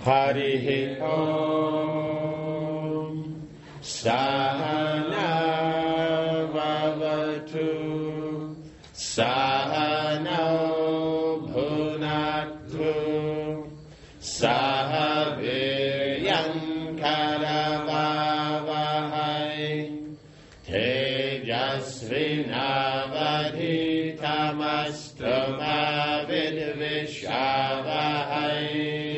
Harihi Om. Sahana Bhavatu. Sahano Bhunatu. Sahaviryam Karavavahai. Tejasvinavadhitamastu Vidvishavahai.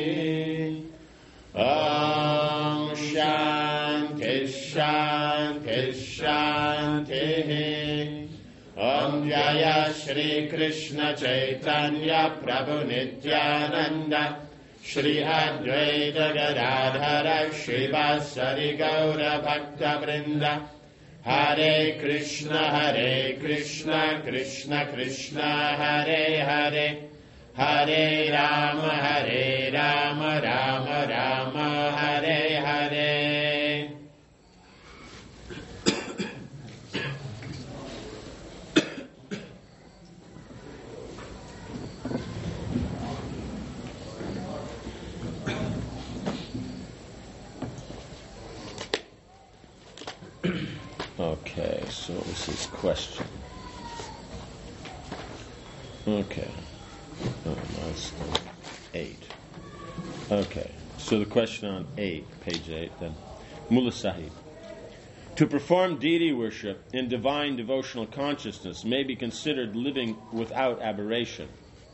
Om Shanti Shanti Shanti. Om Jaya Shri Krishna Chaitanya Prabhu Nityananda Shri Advaita Gadadhara Shivasari Gaura Bhakta Vrinda. Hare Krishna Krishna Krishna Hare Hare. Hare Rama Rama Rama Hare Hare. Okay, so this is question. Okay. Oh, no, it's 8. Okay, so the question on 8, page 8, then. Mula Sahib. To perform deity worship in divine devotional consciousness may be considered living without aberration.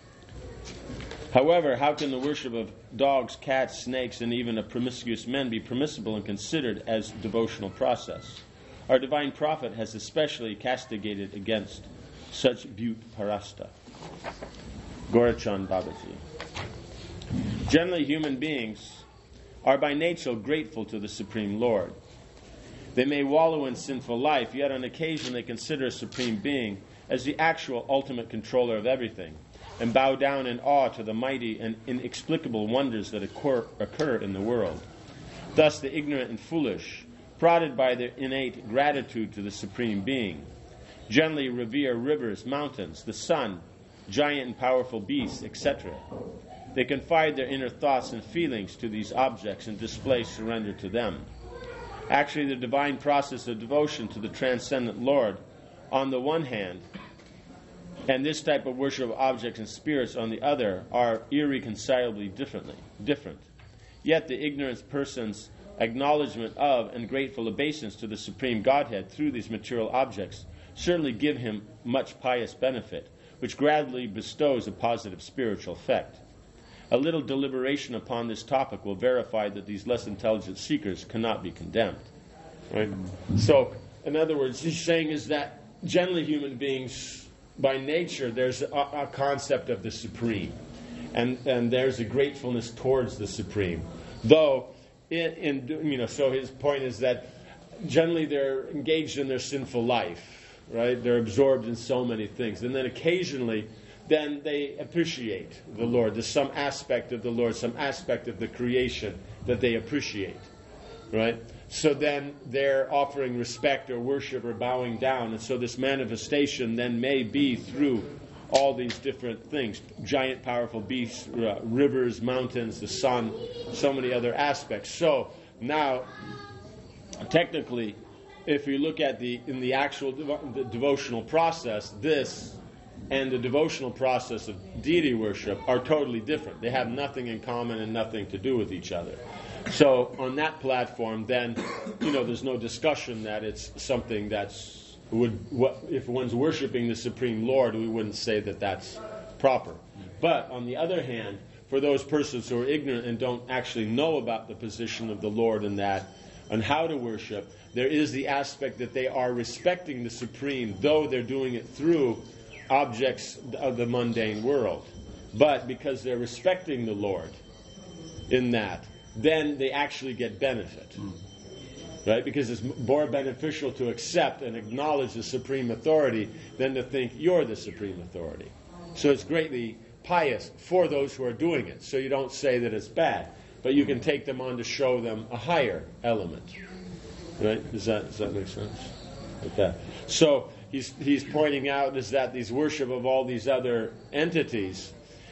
However, how can the worship of dogs, cats, snakes, and even of promiscuous men be permissible and considered as devotional process? Our divine prophet has especially castigated against such Bhut Parasta. Gorachand Babaji. Generally, human beings are by nature grateful to the Supreme Lord. They may wallow in sinful life, yet on occasion they consider a Supreme Being as the actual ultimate controller of everything, and bow down in awe to the mighty and inexplicable wonders that occur in the world. Thus, the ignorant and foolish, prodded by their innate gratitude to the Supreme Being, generally revere rivers, mountains, the sun, giant and powerful beasts, etc. They confide their inner thoughts and feelings to these objects and display surrender to them. Actually, the divine process of devotion to the transcendent Lord, on the one hand, and this type of worship of objects and spirits on the other, are irreconcilably different. Yet the ignorant person's acknowledgement of and grateful obeisance to the Supreme Godhead through these material objects certainly give him much pious benefit, which gradually bestows a positive spiritual effect. A little deliberation upon this topic will verify that these less intelligent seekers cannot be condemned. Right? So, in other words, he's saying is that generally human beings, by nature, there's a concept of the Supreme, and there's a gratefulness towards the Supreme. Though, so his point is that generally they're engaged in their sinful life, right? They're absorbed in so many things, and then occasionally, then they appreciate the Lord. There's some aspect of the Lord, some aspect of the creation that they appreciate, right? So then they're offering respect or worship or bowing down, and so this manifestation then may be through all these different things, giant powerful beasts, rivers, mountains, the sun, so many other aspects. So now, technically, if you look at in the actual the devotional process, this and the devotional process of deity worship are totally different. They have nothing in common and nothing to do with each other. So on that platform, then, there's no discussion that it's something if one's worshiping the Supreme Lord, we wouldn't say that that's proper. But on the other hand, for those persons who are ignorant and don't actually know about the position of the Lord and how to worship, there is the aspect that they are respecting the Supreme, though they're doing it through objects of the mundane world. But because they're respecting the Lord in that, then they actually get benefit. Right? Because it's more beneficial to accept and acknowledge the supreme authority than to think you're the supreme authority. So it's greatly pious for those who are doing it. So you don't say that it's bad, but you can take them on to show them a higher element. Right? Does that make sense? Okay. So he's pointing out is that these worship of all these other entities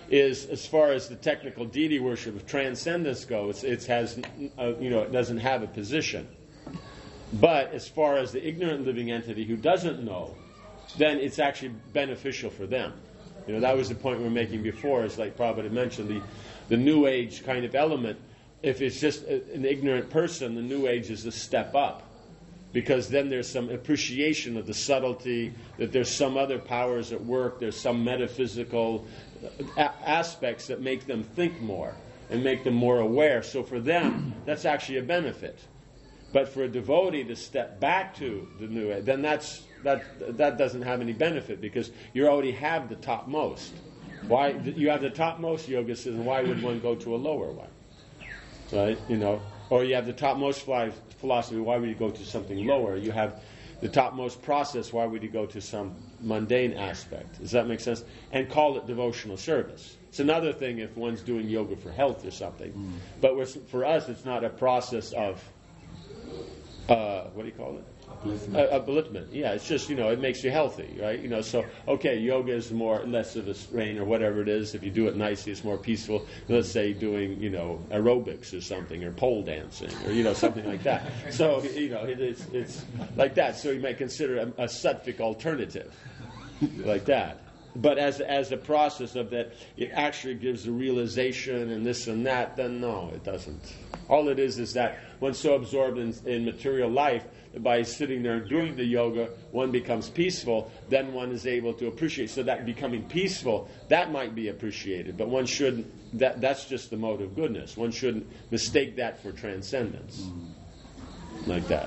is, as far as the technical deity worship of transcendence goes, it has, it doesn't have a position. But as far as the ignorant living entity who doesn't know, then it's actually beneficial for them. That was the point we were making before, is like Prabhupada mentioned, the New Age kind of element. If it's just an ignorant person, the New Age is a step up. Because then there's some appreciation of the subtlety, that there's some other powers at work, there's some metaphysical aspects that make them think more and make them more aware. So for them, that's actually a benefit. But for a devotee to step back to the New Age, then that doesn't have any benefit, because you already have the topmost. Why you have the topmost, yoga says, why would one go to a lower one? Right? Or you have the topmost philosophy, why would you go to something lower? You have the topmost process, why would you go to some mundane aspect? Does that make sense? And call it devotional service. It's another thing if one's doing yoga for health or something. But for us, it's not a process of, what do you call it? Upliftment. Yeah, it's just, it makes you healthy, right? So, okay, yoga is less of a strain or whatever it is. If you do it nicely, it's more peaceful. Let's say doing, aerobics or something, or pole dancing, or, something like that. So, it's like that. So you might consider a sattvic alternative, like that. But as a process of that, it actually gives a realization and this and that, then no, it doesn't. All it is that one's so absorbed in material life, by sitting there and doing the yoga, one becomes peaceful, then one is able to appreciate. So that becoming peaceful, that might be appreciated, but one shouldn't, that's just the mode of goodness. One shouldn't mistake that for transcendence. Like that.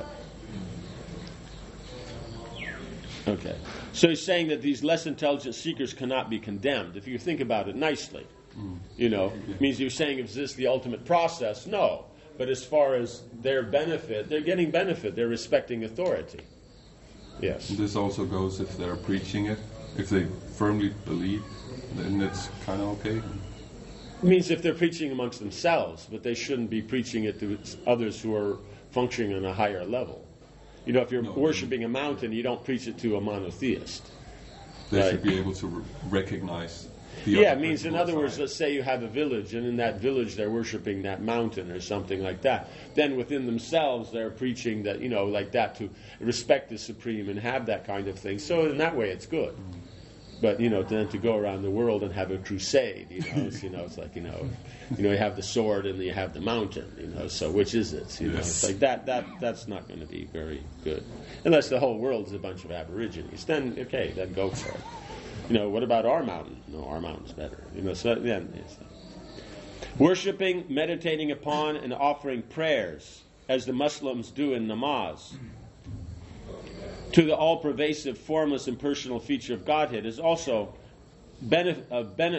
Okay. So he's saying that these less intelligent seekers cannot be condemned. If you think about it nicely, means you're saying, is this the ultimate process? No. But as far as their benefit, they're getting benefit. They're respecting authority. Yes. And this also goes if they're preaching it. If they firmly believe, then it's kind of okay. It means if they're preaching amongst themselves, but they shouldn't be preaching it to others who are functioning on a higher level. If you're worshipping a mountain, you don't preach it to a monotheist. They should be able to recognize. It means, in other words, let's say you have a village, and in that village they're worshipping that mountain or something like that. Then within themselves they're preaching that, like that, to respect the Supreme and have that kind of thing. So in that way it's good. But, then to go around the world and have a crusade, it's like, you have the sword and you have the mountain, so which is it? It's like that's not going to be very good. Unless the whole world is a bunch of aborigines. Then, okay, then go for it. What about our mountain? No, our mountain's better. So then, worshipping, meditating upon, and offering prayers, as the Muslims do in namaz, to the all-pervasive, formless, impersonal feature of Godhead is also benefit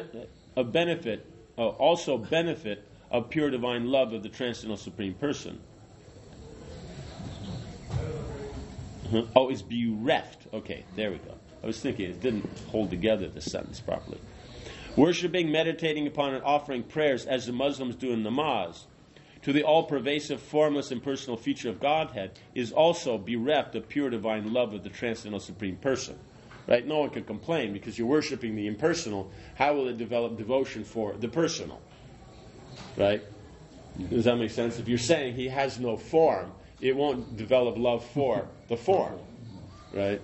of pure divine love of the transcendental Supreme Person. Oh, is bereft. Okay, there we go. I was thinking it didn't hold together the sentence properly. Worshipping, meditating upon, and offering prayers, as the Muslims do in namaz, to the all-pervasive, formless, impersonal feature of Godhead is also bereft of pure divine love of the transcendental Supreme Person. Right? No one can complain, because you're worshipping the impersonal. How will it develop devotion for the personal? Right? Does that make sense? If you're saying he has no form, it won't develop love for the form. Right?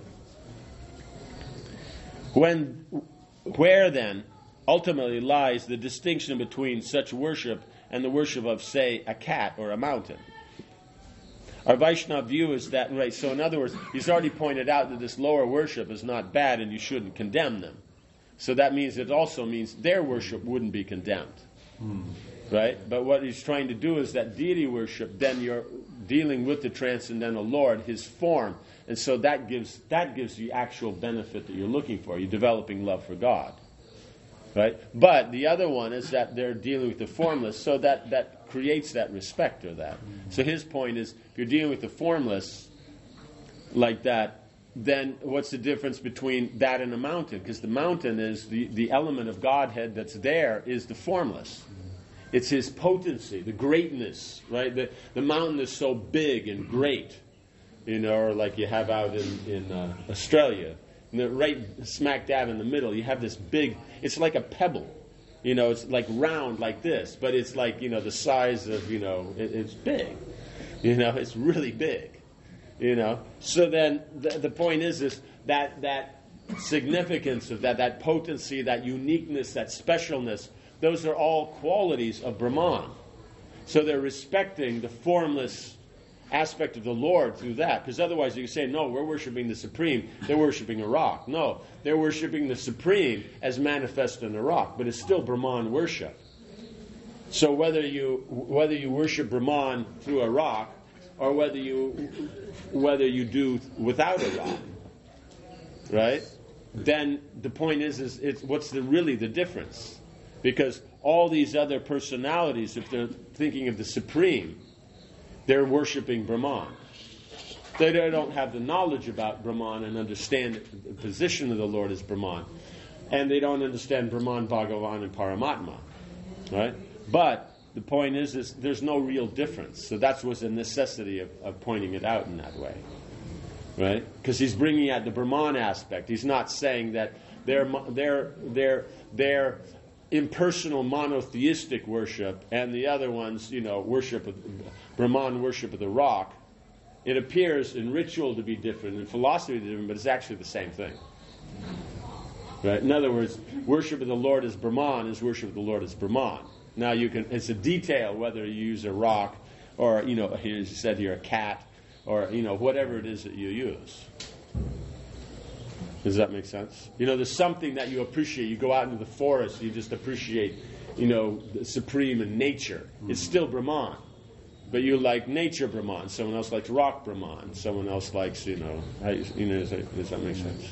Where then ultimately lies the distinction between such worship and the worship of, say, a cat or a mountain? Our Vaishnava view is that, right, so in other words, he's already pointed out that this lower worship is not bad and you shouldn't condemn them. So that means, it also means their worship wouldn't be condemned. Right? But what he's trying to do is that deity worship, then you're dealing with the transcendental Lord, his form, and so that gives the actual benefit that you're looking for. You're developing love for God. Right? But the other one is that they're dealing with the formless, so that creates that respect or that. So his point is, if you're dealing with the formless like that, then what's the difference between that and a mountain? Because the mountain is the element of Godhead that's there is the formless. It's his potency, the greatness, right? The mountain is so big and great, or like you have out in Australia. And right smack dab in the middle, you have this big, it's like a pebble. It's like round like this, but it's like, the size of, it's big. It's really big. So then the point is that significance of that potency, that uniqueness, that specialness, those are all qualities of Brahman. So they're respecting the formless aspect of the Lord through that. Because otherwise you say, no, we're worshiping the Supreme, they're worshiping a rock. No, they're worshiping the Supreme as manifest in a rock, but it's still Brahman worship. So whether you worship Brahman through a rock, or whether you do without a rock, right? Then the point is what's really the difference? Because all these other personalities, if they're thinking of the Supreme, they're worshiping Brahman. They don't have the knowledge about Brahman and understand the position of the Lord as Brahman. And they don't understand Brahman, Bhagavan, and Paramatma. Right? But the point is there's no real difference. So that was a necessity of pointing it out in that way. Right? Because he's bringing out the Brahman aspect. He's not saying that their impersonal monotheistic worship and the other ones, Brahman worship of the rock. It appears in ritual to be different, in philosophy to be different, but it's actually the same thing. Right? In other words, worship of the Lord as Brahman is worship of the Lord as Brahman. Now it's a detail whether you use a rock or, as you said here, a cat, or, whatever it is that you use. Does that make sense? There's something that you appreciate. You go out into the forest, you just appreciate, the Supreme in nature. It's still Brahman. But you like nature Brahman. Someone else likes rock Brahman. Someone else likes, does that make sense?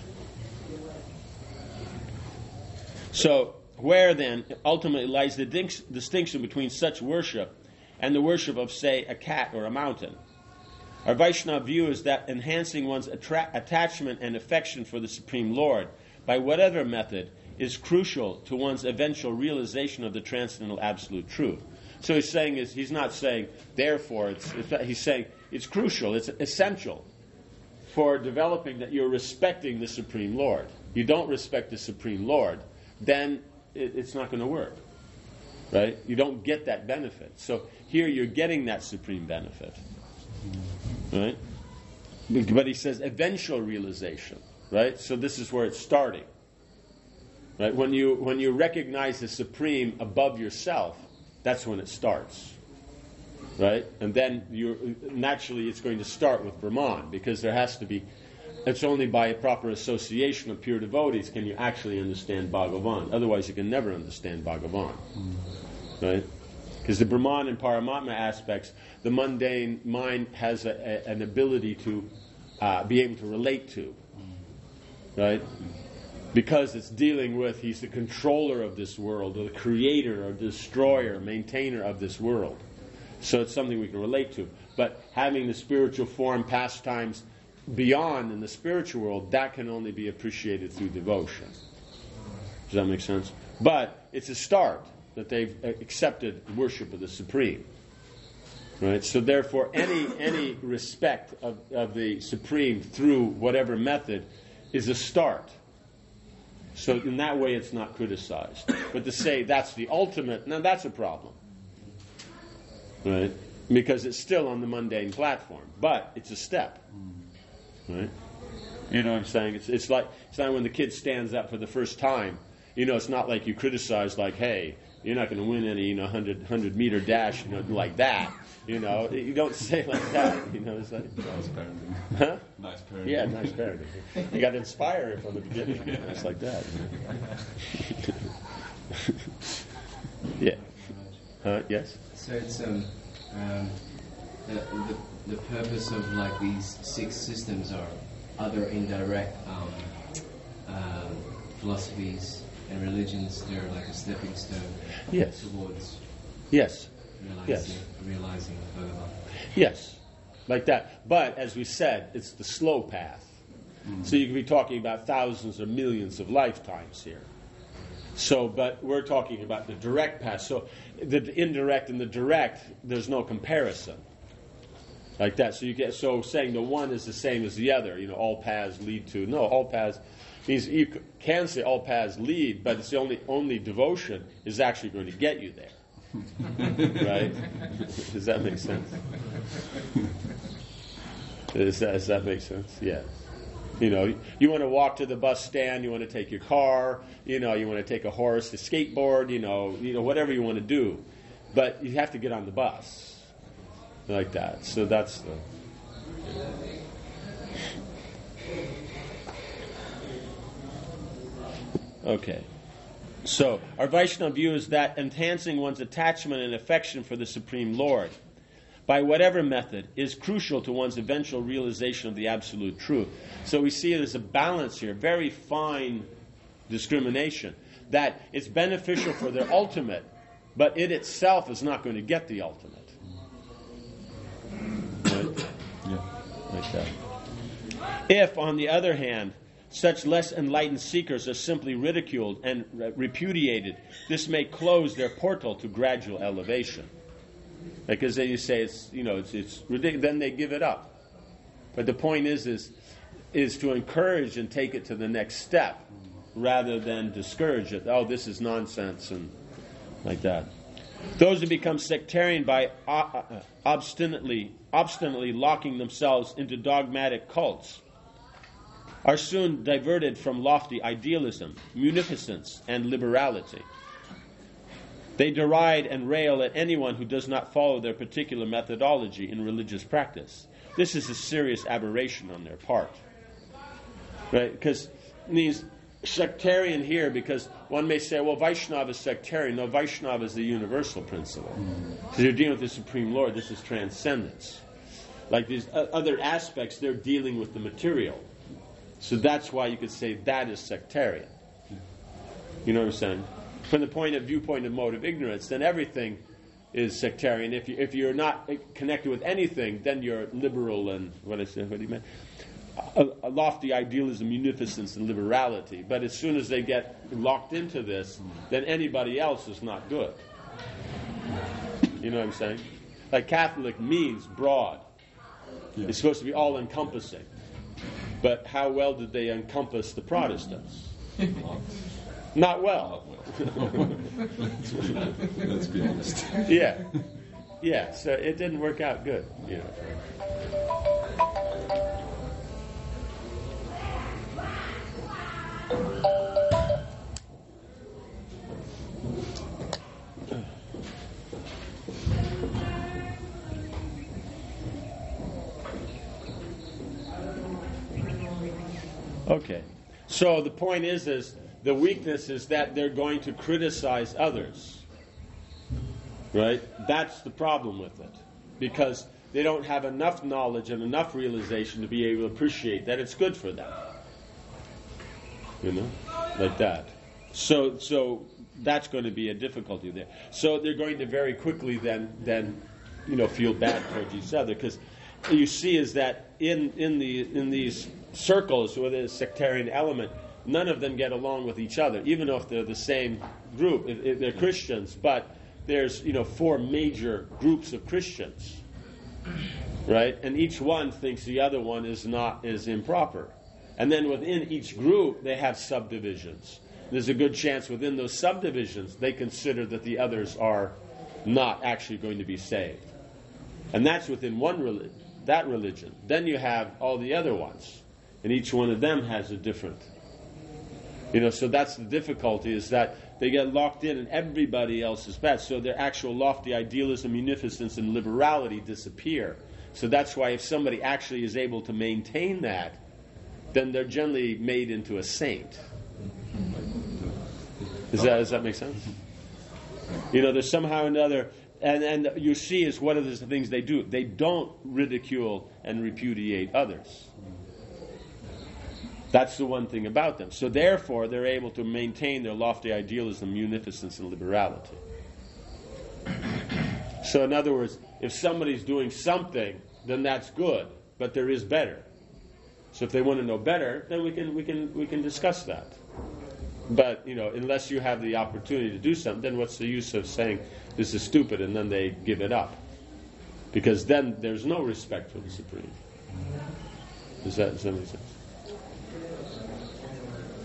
So, where then ultimately lies the distinction between such worship and the worship of, say, a cat or a mountain? Our Vaishnava view is that enhancing one's attachment and affection for the Supreme Lord, by whatever method, is crucial to one's eventual realization of the transcendental absolute truth. So he's not saying, therefore, he's saying it's crucial, it's essential for developing that you're respecting the Supreme Lord. You don't respect the Supreme Lord, then it's not going to work. Right? You don't get that benefit. So here you're getting that supreme benefit. Right? But he says eventual realization. Right? So this is where it's starting. Right? When you recognize the supreme above yourself, that's when it starts. Right? And then naturally it's going to start with Brahman, because there has to be. It's only by a proper association of pure devotees can you actually understand Bhagavan. Otherwise, you can never understand Bhagavan. Right? Because the Brahman and Paramatma aspects, the mundane mind has an ability to be able to relate to. Right? Because it's dealing with, he's the controller of this world, or the creator, or destroyer, maintainer of this world. So it's something we can relate to. But having the spiritual form, pastimes, beyond in the spiritual world, that can only be appreciated through devotion. Does that make sense? But it's a start that they've accepted worship of the Supreme. Right? So therefore, any respect of the Supreme through whatever method is a start. So in that way, it's not criticized. But to say that's the ultimate, now that's a problem. Right? Because it's still on the mundane platform. But it's a step. Right? You know what I'm saying? It's like when the kid stands up for the first time. It's not like you criticize, like, hey, you're not going to win any 100 meter dash, like that. You don't say like that. It's like, nice parenting. Huh? Nice parenting. Yeah, nice parenting. You got to inspire it from the beginning. It's like that. Yeah. Yes. So it's the purpose of like these 6 systems are other indirect philosophies and religions. They're like a stepping stone towards realizing Bhagavan. Yes, like that. But as we said, it's the slow path. So you could be talking about thousands or millions of lifetimes here. So, but we're talking about the direct path. So the indirect and the direct, there's no comparison. Like that. So saying the one is the same as the other, all paths lead to. No, all paths Means you can say all paths lead, but it's the only devotion is actually going to get you there. Right? Does that make sense? Does that make sense? Yeah. You know, you want to walk to the bus stand, you want to take your car, you know, you want to take a horse, a skateboard, you know, whatever you want to do. But you have to get on the bus. Like that. So that's the... Okay. So, our Vaishnava view is that enhancing one's attachment and affection for the Supreme Lord, by whatever method, is crucial to one's eventual realization of the absolute truth. So we see it as a balance here, very fine discrimination, that it's beneficial for their ultimate, but it itself is not going to get the ultimate. Right? Yeah. Like that. If, on the other hand, such less enlightened seekers are simply ridiculed and repudiated, this may close their portal to gradual elevation. Because then you say it's ridiculous, then they give it up. But the point is to encourage and take it to the next step, rather than discourage it. Oh, this is nonsense and like that. Those who become sectarian by obstinately locking themselves into dogmatic cults are soon diverted from lofty idealism, munificence, and liberality. They deride and rail at anyone who does not follow their particular methodology in religious practice. This is a serious aberration on their part. Right? Because it means sectarian here, because one may say, well, Vaishnava is sectarian. No, Vaishnava is the universal principle. So you're dealing with the Supreme Lord. This is transcendence. Like these other aspects, they're dealing with the material. So that's why you could say that is sectarian. You know what I'm saying? From the viewpoint of mode of ignorance, then everything is sectarian. If you're not connected with anything, then you're liberal and what do you mean? A lofty idealism, munificence, and liberality. But as soon as they get locked into this, then anybody else is not good. You know what I'm saying? Like Catholic means broad. Yeah. It's supposed to be all-encompassing. But how well did they encompass the Protestants? Not well. Let's be honest. Yeah. So it didn't work out good. You know. Okay. So the point is the weakness is that they're going to criticize others. Right? That's the problem with it. Because they don't have enough knowledge and enough realization to be able to appreciate that it's good for them. You know? Like that. So that's going to be a difficulty there. So they're going to very quickly then feel bad towards each other, because you see is that in these circles with a sectarian element, none of them get along with each other, even if they're the same group. If they're Christians, but there's 4 major groups of Christians, right? And each one thinks the other one is improper. And then within each group, they have subdivisions. There's a good chance within those subdivisions, they consider that the others are not actually going to be saved. And that's within that religion. Then you have all the other ones. And each one of them has a different. So that's the difficulty, is that they get locked in and everybody else is bad. So their actual lofty idealism, munificence, and liberality disappear. So that's why if somebody actually is able to maintain that, then they're generally made into a saint. Does that make sense? There's somehow another, and you see is what are the things they do. They don't ridicule and repudiate others. That's the one thing about them. So therefore, they're able to maintain their lofty idealism, munificence, and liberality. So in other words, if somebody's doing something, then that's good, but there is better. So if they want to know better, then we can discuss that. But unless you have the opportunity to do something, then what's the use of saying this is stupid and then they give it up? Because then there's no respect for the Supreme. Does that make sense?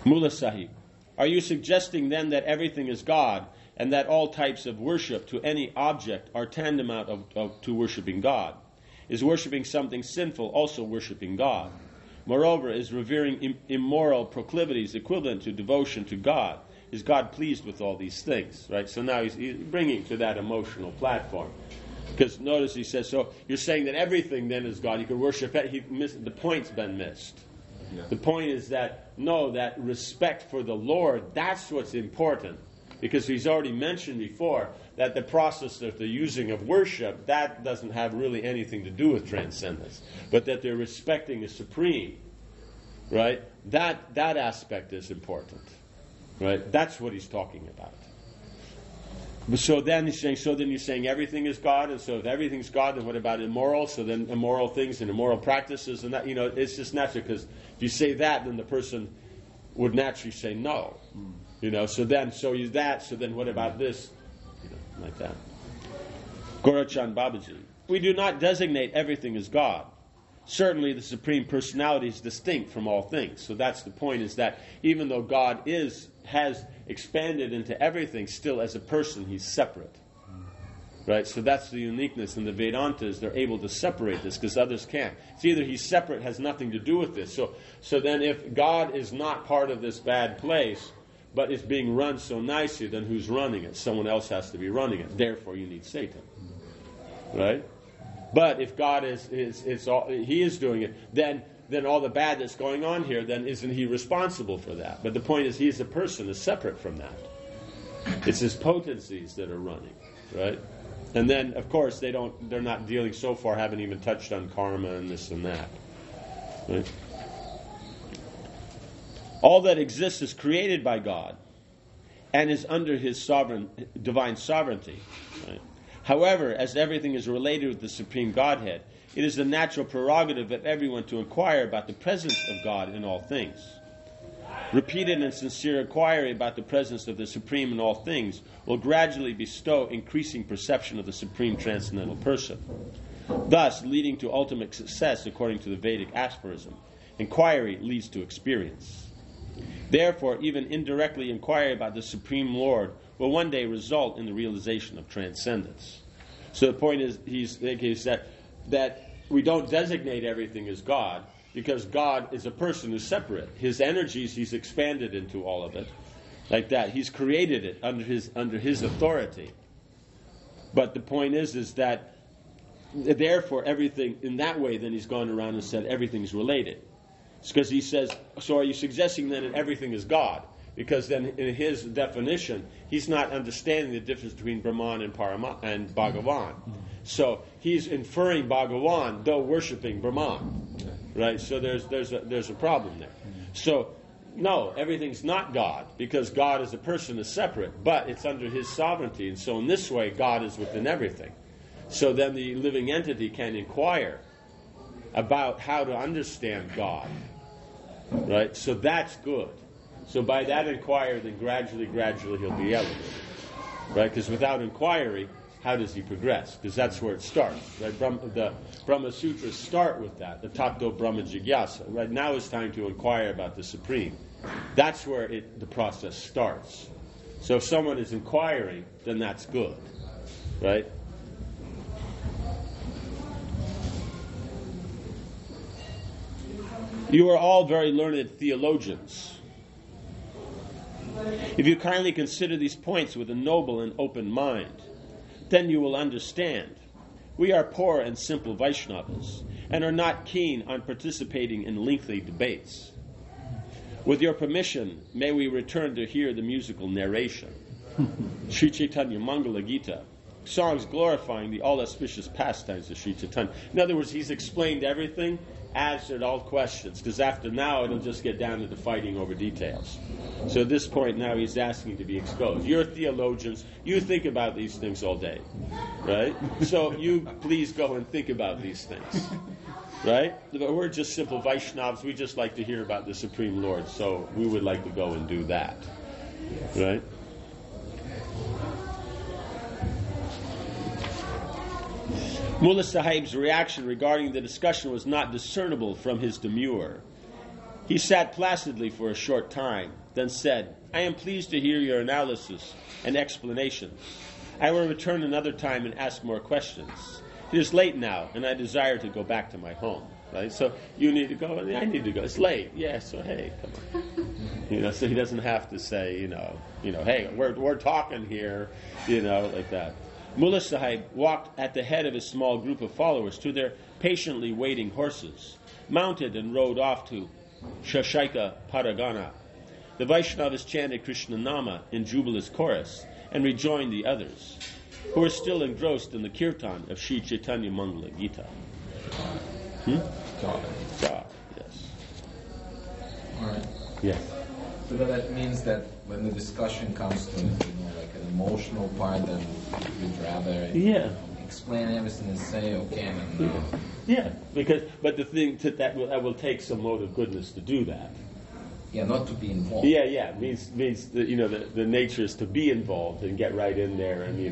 Mullah Sahib, are you suggesting then that everything is God and that all types of worship to any object are tantamount to worshiping God? Is worshiping something sinful also worshiping God? Moreover, is revering immoral proclivities equivalent to devotion to God? Is God pleased with all these things? Right. So now he's bringing to that emotional platform. Because notice he says, so you're saying that everything then is God. You can worship it. The point's been missed. Yeah. The point is that, no, that respect for the Lord, that's what's important. Because he's already mentioned before that the process of the using of worship, that doesn't have really anything to do with transcendence. But that they're respecting the Supreme, right? That aspect is important, right? That's what he's talking about. So then he's saying, so then you're saying everything is God, and so if everything's God, then what about immoral? So then immoral things and immoral practices, and that, it's just natural, because if you say that, then the person would naturally say no. So then what about this? Like that. Gorachand Babaji, we do not designate everything as God. Certainly the Supreme Personality is distinct from all things. So that's the point, is that even though God has expanded into everything, still as a person he's separate. Right? So that's the uniqueness in the Vedantas. They're able to separate this because others can't. It's either he's separate, has nothing to do with this. So then if God is not part of this bad place, but it's being run so nicely, then who's running it? Someone else has to be running it. Therefore you need Satan. Right? But if God he is doing it, then all the bad that's going on here, then isn't he responsible for that? But the point is, he as a person is separate from that. It's his potencies that are running, right? And then, of course, they're not dealing so far, haven't even touched on karma and this and that. Right? All that exists is created by God and is under his divine sovereignty. Right? However, as everything is related with the Supreme Godhead, it is the natural prerogative of everyone to inquire about the presence of God in all things. Repeated and sincere inquiry about the presence of the Supreme in all things will gradually bestow increasing perception of the Supreme Transcendental Person, thus leading to ultimate success according to the Vedic aphorism. Inquiry leads to experience. Therefore, even indirectly inquiry about the Supreme Lord will one day result in the realization of transcendence. So the point is, he's that we don't designate everything as God, because God is a person who's separate. His energies, he's expanded into all of it, like that. He's created it under his authority. But the point is that therefore everything in that way, then he's gone around and said everything's related. It's because he says, so are you suggesting then that everything is God? Because then in his definition, he's not understanding the difference between Brahman and Bhagavan. So he's inferring Bhagavan, though worshipping Brahman. Right? So there's a problem there. So, no, everything's not God, because God as a person is separate, but it's under his sovereignty. And so in this way, God is within everything. So then the living entity can inquire about how to understand God. Right? So that's good. So by that inquiry, then gradually he'll be elevated. Right? Because without inquiry, how does he progress? Because that's where it starts. Right? The Brahma Sutras start with that, the Tato Brahma Jigyasa. Right now is time to inquire about the Supreme. That's where the process starts. So if someone is inquiring, then that's good. Right? You are all very learned theologians. If you kindly consider these points with a noble and open mind, then you will understand. We are poor and simple Vaishnavas and are not keen on participating in lengthy debates. With your permission, may we return to hear the musical narration. Sri Chaitanya Mangala Gita, songs glorifying the all-auspicious pastimes of Sri Chaitanya. In other words, he's explained everything, answered all questions, because after now it'll just get down to the fighting over details. So at this point now he's asking to be exposed. You're theologians, you think about these things all day, right? So you please go and think about these things, right? But we're just simple Vaishnavas, we just like to hear about the Supreme Lord, so we would like to go and do that, right? Mullah Sahib's reaction regarding the discussion was not discernible from his demur. He sat placidly for a short time, then said, "I am pleased to hear your analysis and explanations. I will return another time and ask more questions. It is late now, and I desire to go back to my home." Right? So you need to go, and I need to go. It's late. Yeah, so hey, come on. So he doesn't have to say, hey, we're talking here, like that. Mullah Sahib walked at the head of his small group of followers to their patiently waiting horses, mounted and rode off to Shashaika Paragana. The Vaishnavas chanted Krishna Nama in jubilous chorus and rejoined the others, who were still engrossed in the kirtan of Sri Chaitanya Mangala Gita. Yes. All right. Yes. So that means that when the discussion comes to like an emotional part, then you'd rather explain everything and say, okay, but the thing that will take some mode of goodness to do that. Yeah, not to be involved. Yeah. Means that, the nature is to be involved and get right in there and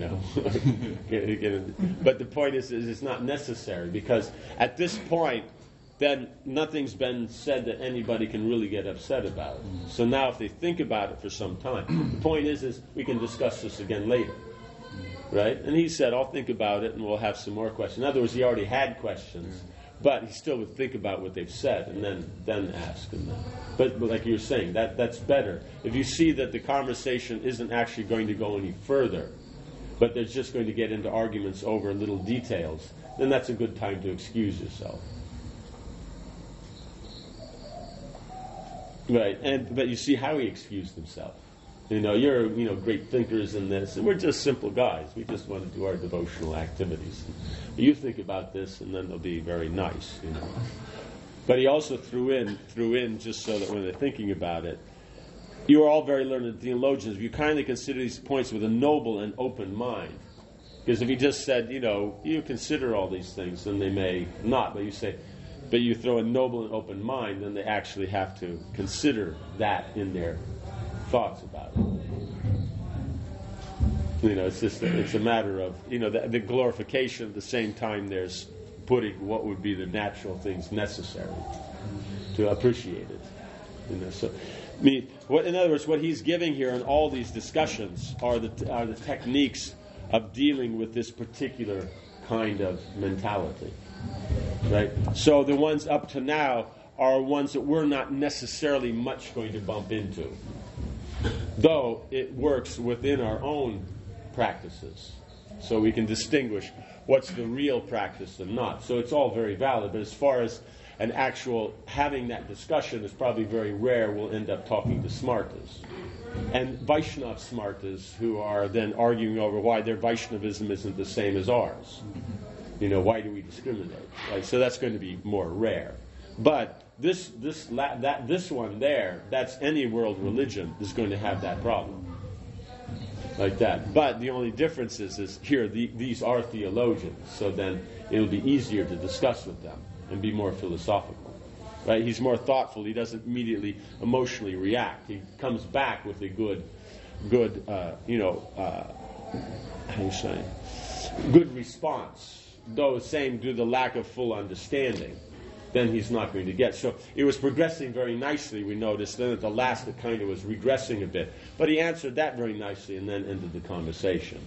But the point is it's not necessary, because at this point, then nothing's been said that anybody can really get upset about. So now, if they think about it for some time, the point is we can discuss this again later, right? And he said, "I'll think about it, and we'll have some more questions." In other words, he already had questions. But he still would think about what they've said and then ask them. But like you were saying, that's better. If you see that the conversation isn't actually going to go any further, but they're just going to get into arguments over little details, then that's a good time to excuse yourself. Right, but you see how he excused himself. You're great thinkers in this, and we're just simple guys. We just want to do our devotional activities. You think about this, and then they'll be very nice, But he also threw in just so that when they're thinking about it, you are all very learned theologians. If you kindly consider these points with a noble and open mind, because if he just said, you consider all these things, then they may not. But you throw a noble and open mind, then they actually have to consider that in their thoughts about it. It's a matter of the glorification. At the same time, there's putting what would be the natural things necessary to appreciate it. So, in other words, what he's giving here in all these discussions are the techniques of dealing with this particular kind of mentality, right? So the ones up to now are ones that we're not necessarily much going to bump into, though it works within our own practices, so we can distinguish what's the real practice and not. So it's all very valid, but as far as an actual having that discussion is probably very rare. We'll end up talking to smartas and Vaishnav smartas who are then arguing over why their Vaishnavism isn't the same as ours. Why do we discriminate? Right? So that's going to be more rare. But this one there, that's any world religion is going to have that problem. Like that. But the only difference is here, these are theologians, so then it'll be easier to discuss with them and be more philosophical. Right? He's more thoughtful. He doesn't immediately emotionally react. He comes back with a good response. Though same due to the lack of full understanding, then he's not going to get. So it was progressing very nicely, we noticed. Then at the last it kind of was regressing a bit. But he answered that very nicely and then ended the conversation.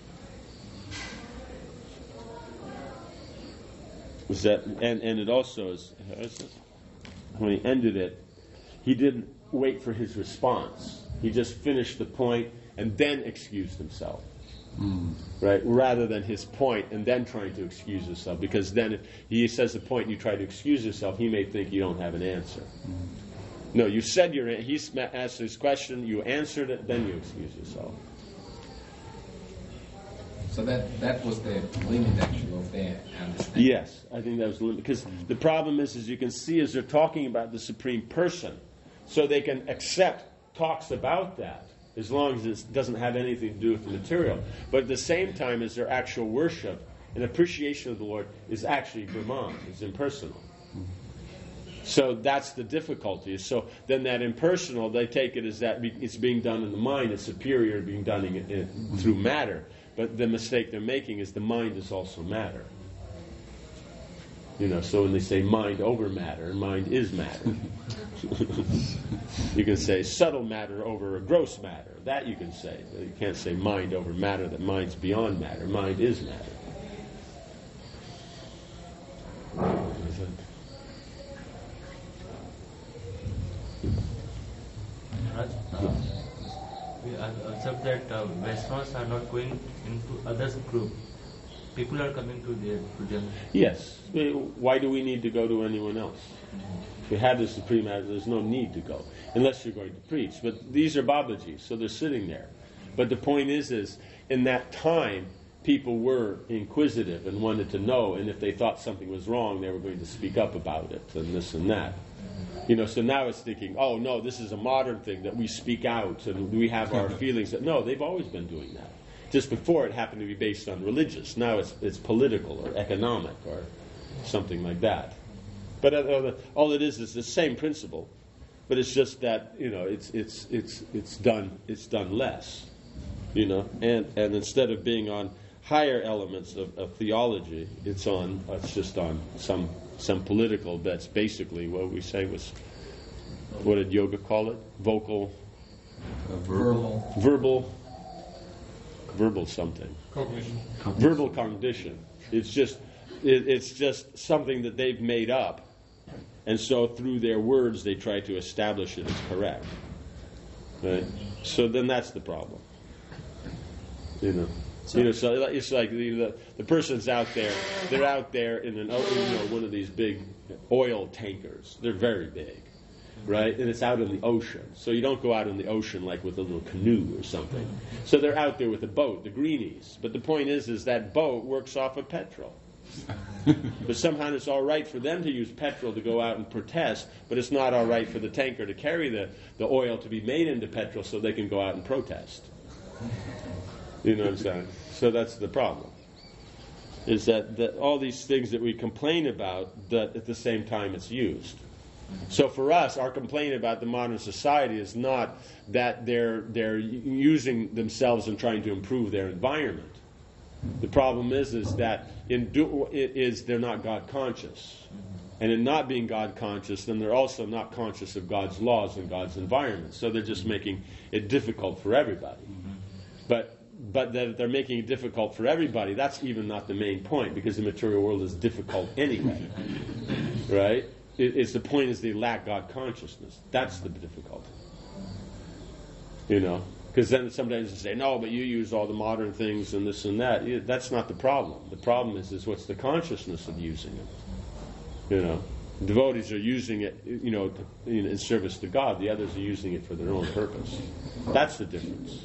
Was that, and it also is, when he ended it, he didn't wait for his response. He just finished the point and then excused himself. Right, rather than his point and then trying to excuse himself, because then if he says the point and you try to excuse yourself, he may think you don't have an answer. No, you said he asked his question, you answered it, then you excuse yourself. So that was the limit actually of their understanding. Yes, I think that was the limit, because the problem is, as you can see, as they're talking about the Supreme Person, so they can accept talks about that, as long as it doesn't have anything to do with the material. But at the same time, as their actual worship and appreciation of the Lord is actually Brahman, is impersonal. So that's the difficulty. So then that impersonal, they take it as that it's being done in the mind, it's superior to being done through matter. But the mistake they're making is the mind is also matter. So when they say mind over matter, mind is matter. You can say subtle matter over gross matter. That you can say. You can't say mind over matter, that mind's beyond matter. Mind is matter. We observe that Vaishnavas are not going into others' group. People are coming to them. Yes. Why do we need to go to anyone else? If we have the Supreme Master, there's no need to go, unless you're going to preach. But these are Babajis, so they're sitting there. But the point is in that time, people were inquisitive and wanted to know, and if they thought something was wrong, they were going to speak up about it, and this and that. So now it's thinking, oh no, this is a modern thing that we speak out and we have our feelings. No, they've always been doing that. Just before it happened to be based on religious. Now it's political or economic or something like that. But all it is the same principle, but it's just that it's done less. And instead of being on higher elements of theology, it's just on some political. That's basically what we say was, what did yoga call it? Verbal something. Cognition. Verbal cognition. It's just something that they've made up, and so through their words they try to establish it as correct. Right? So then that's the problem. So it's like the person's out there. They're out there in one of these big oil tankers. They're very big, right? And it's out in the ocean. So you don't go out in the ocean like with a little canoe or something. So they're out there with a boat, the greenies. But the point is that boat works off of petrol. But somehow it's all right for them to use petrol to go out and protest, but it's not all right for the tanker to carry the oil to be made into petrol so they can go out and protest. You know what I'm saying? So that's the problem. Is that all these things that we complain about, that at the same time it's used. So for us, our complaint about the modern society is not that they're using themselves and trying to improve their environment. The problem is that they're not God conscious. And in not being God conscious, then they're also not conscious of God's laws and God's environment. So they're just making it difficult for everybody. But that they're making it difficult for everybody, that's even not the main point, because the material world is difficult anyway. Right? The point is they lack God consciousness. That's the difficulty. Because then sometimes they say, no, but you use all the modern things and this and that. That's not the problem. The problem is what's the consciousness of using it. Devotees are using it, in service to God. The others are using it for their own purpose. That's the difference.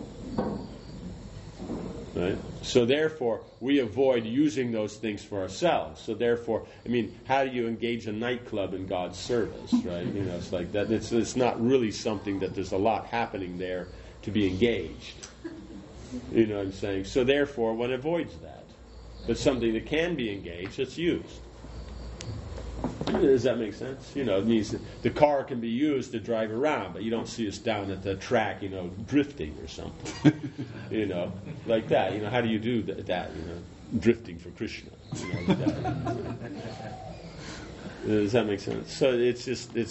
Right? So therefore, we avoid using those things for ourselves. So therefore, how do you engage a nightclub in God's service, right? It's like that. It's not really something that there's a lot happening there to be engaged. You know what I'm saying? So therefore, one avoids that. But something that can be engaged, it's used. Does that make sense? It means that the car can be used to drive around, but you don't see us down at the track, drifting or something. Like that. How do you do that? Drifting for Krishna. Like that. Does that make sense? So it's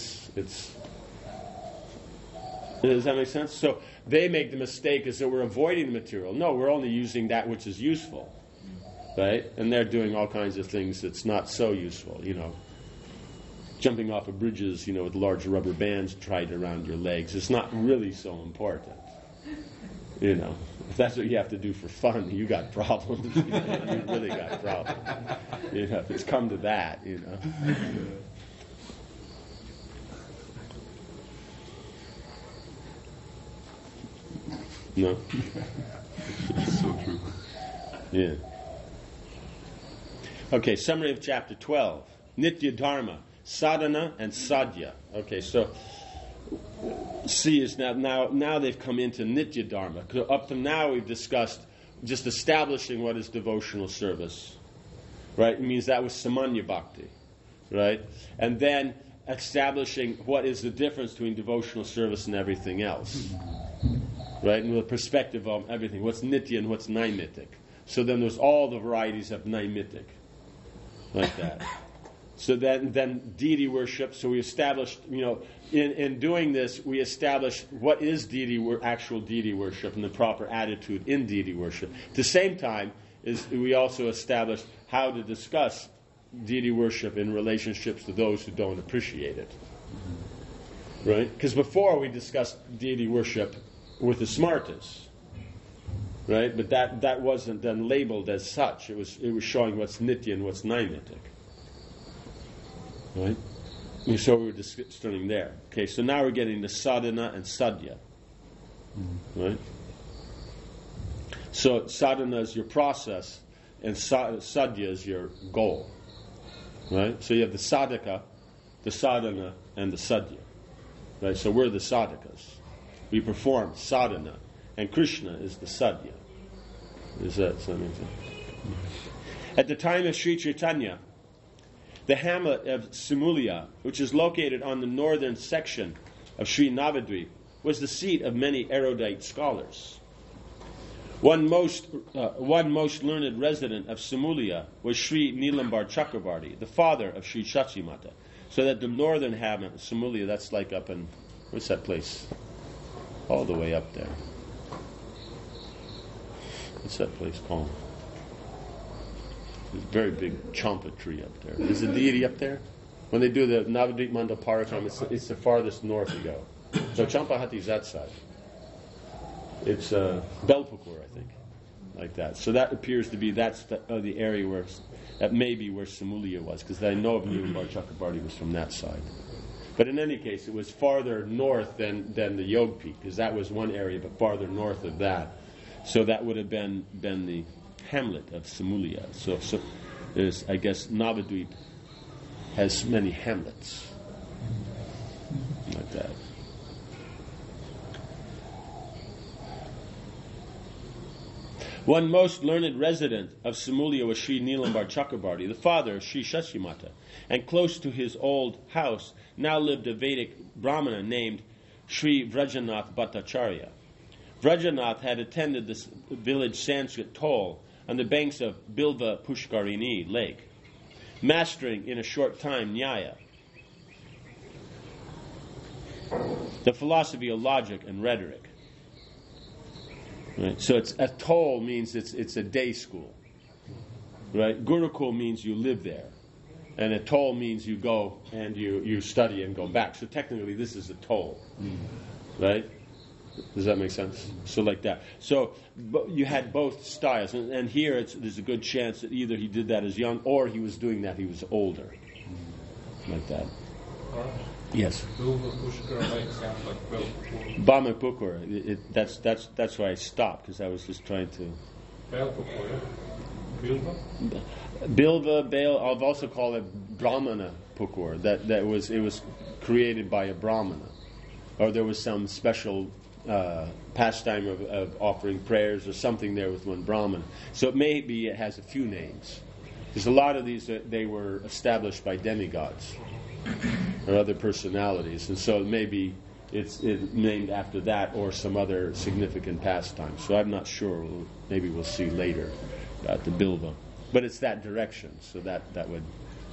does that make sense? So they make the mistake as that we're avoiding the material. No, we're only using that which is useful. Right? And they're doing all kinds of things that's not so useful, Jumping off of bridges, with large rubber bands tied around your legs. It's not really so important. If that's what you have to do for fun, you got problems. You really got problems. If it's come to that, No? So true. Yeah. Okay, summary of chapter 12. Nitya Dharma, sadhana and sadhya. Okay, so C is now they've come into Nitya Dharma. Up to now we've discussed just establishing what is devotional service. Right? It means that was Samanya Bhakti. Right? And then establishing what is the difference between devotional service and everything else. Right? And the perspective of everything. What's Nitya and what's Naimittic. So then there's all the varieties of Naimittic. Like that. So then deity worship. So we established, in doing this, we established what is actual deity worship and the proper attitude in deity worship. At the same time, we also established how to discuss deity worship in relationships to those who don't appreciate it. Right? Because before we discussed deity worship with the smartas. Right? But that wasn't then labeled as such. It was showing what's nitya and what's naimitic. Right? So we were starting there. Okay, so now we're getting to sadhana and sadhya. Right? So sadhana is your process, and sadhya is your goal. Right? So you have the sadhaka, the sadhana, and the sadhya. Right? So we're the sadhakas. We perform sadhana, and Krishna is the sadhya. Is that something? At the time of Sri Chaitanya, the hamlet of Simulya, which is located on the northern section of Sri Navadvip, was the seat of many erudite scholars. One most learned resident of Simulya was Sri Nilambar Chakravarti, the father of Sri Shachimata. So that the northern hamlet of Simulya, that's like up in, what's that place? All the way up there. What's that place called? There's a very big champa tree up there. There's a deity up there. When they do the Navadvip Mandal Parakram, it's the farthest north you go. So Champahati is that side. It's Belpukur, I think, like that. So that appears to be that's the area where that may be where Simulya was, because I know of Nilambar Chakravarti was from that side. But in any case, it was farther north than the Yog Peak, because that was one area, but farther north of that. So that would have been the hamlet of Simulya. So there's, I guess, Navadvip has many hamlets like that. One most learned resident of Simulya was Sri Nilambar Chakravarti, the father of Sri Shachimata, and close to his old house now lived a Vedic Brahmana named Sri Vrajanath Bhattacharya. Vrajanath had attended this village Sanskrit toll on the banks of Bilva Pushkarini lake, mastering in a short time Nyaya, the philosophy of logic and rhetoric. Right? So a toll means it's a day school. Right? Gurukul means you live there. And a toll means you go and you study and go back. So technically this is a toll. Right? Does that make sense? So like that. So you had both styles. And here there's a good chance that either he did that as young or he was doing that he was older. Like that. Yes. Bama Pukur. That's why I stopped, because I was just trying to. Bilva, Baal. I've also called it Brahmana Pukur. It was created by a Brahmana, or there was some special pastime of offering prayers or something there with one Brahmana. So it has a few names. Because a lot of these they were established by demigods or other personalities, and so maybe it's named after that or some other significant pastime. So I'm not sure. Maybe we'll see later about the Bilva, but it's that direction. So that would.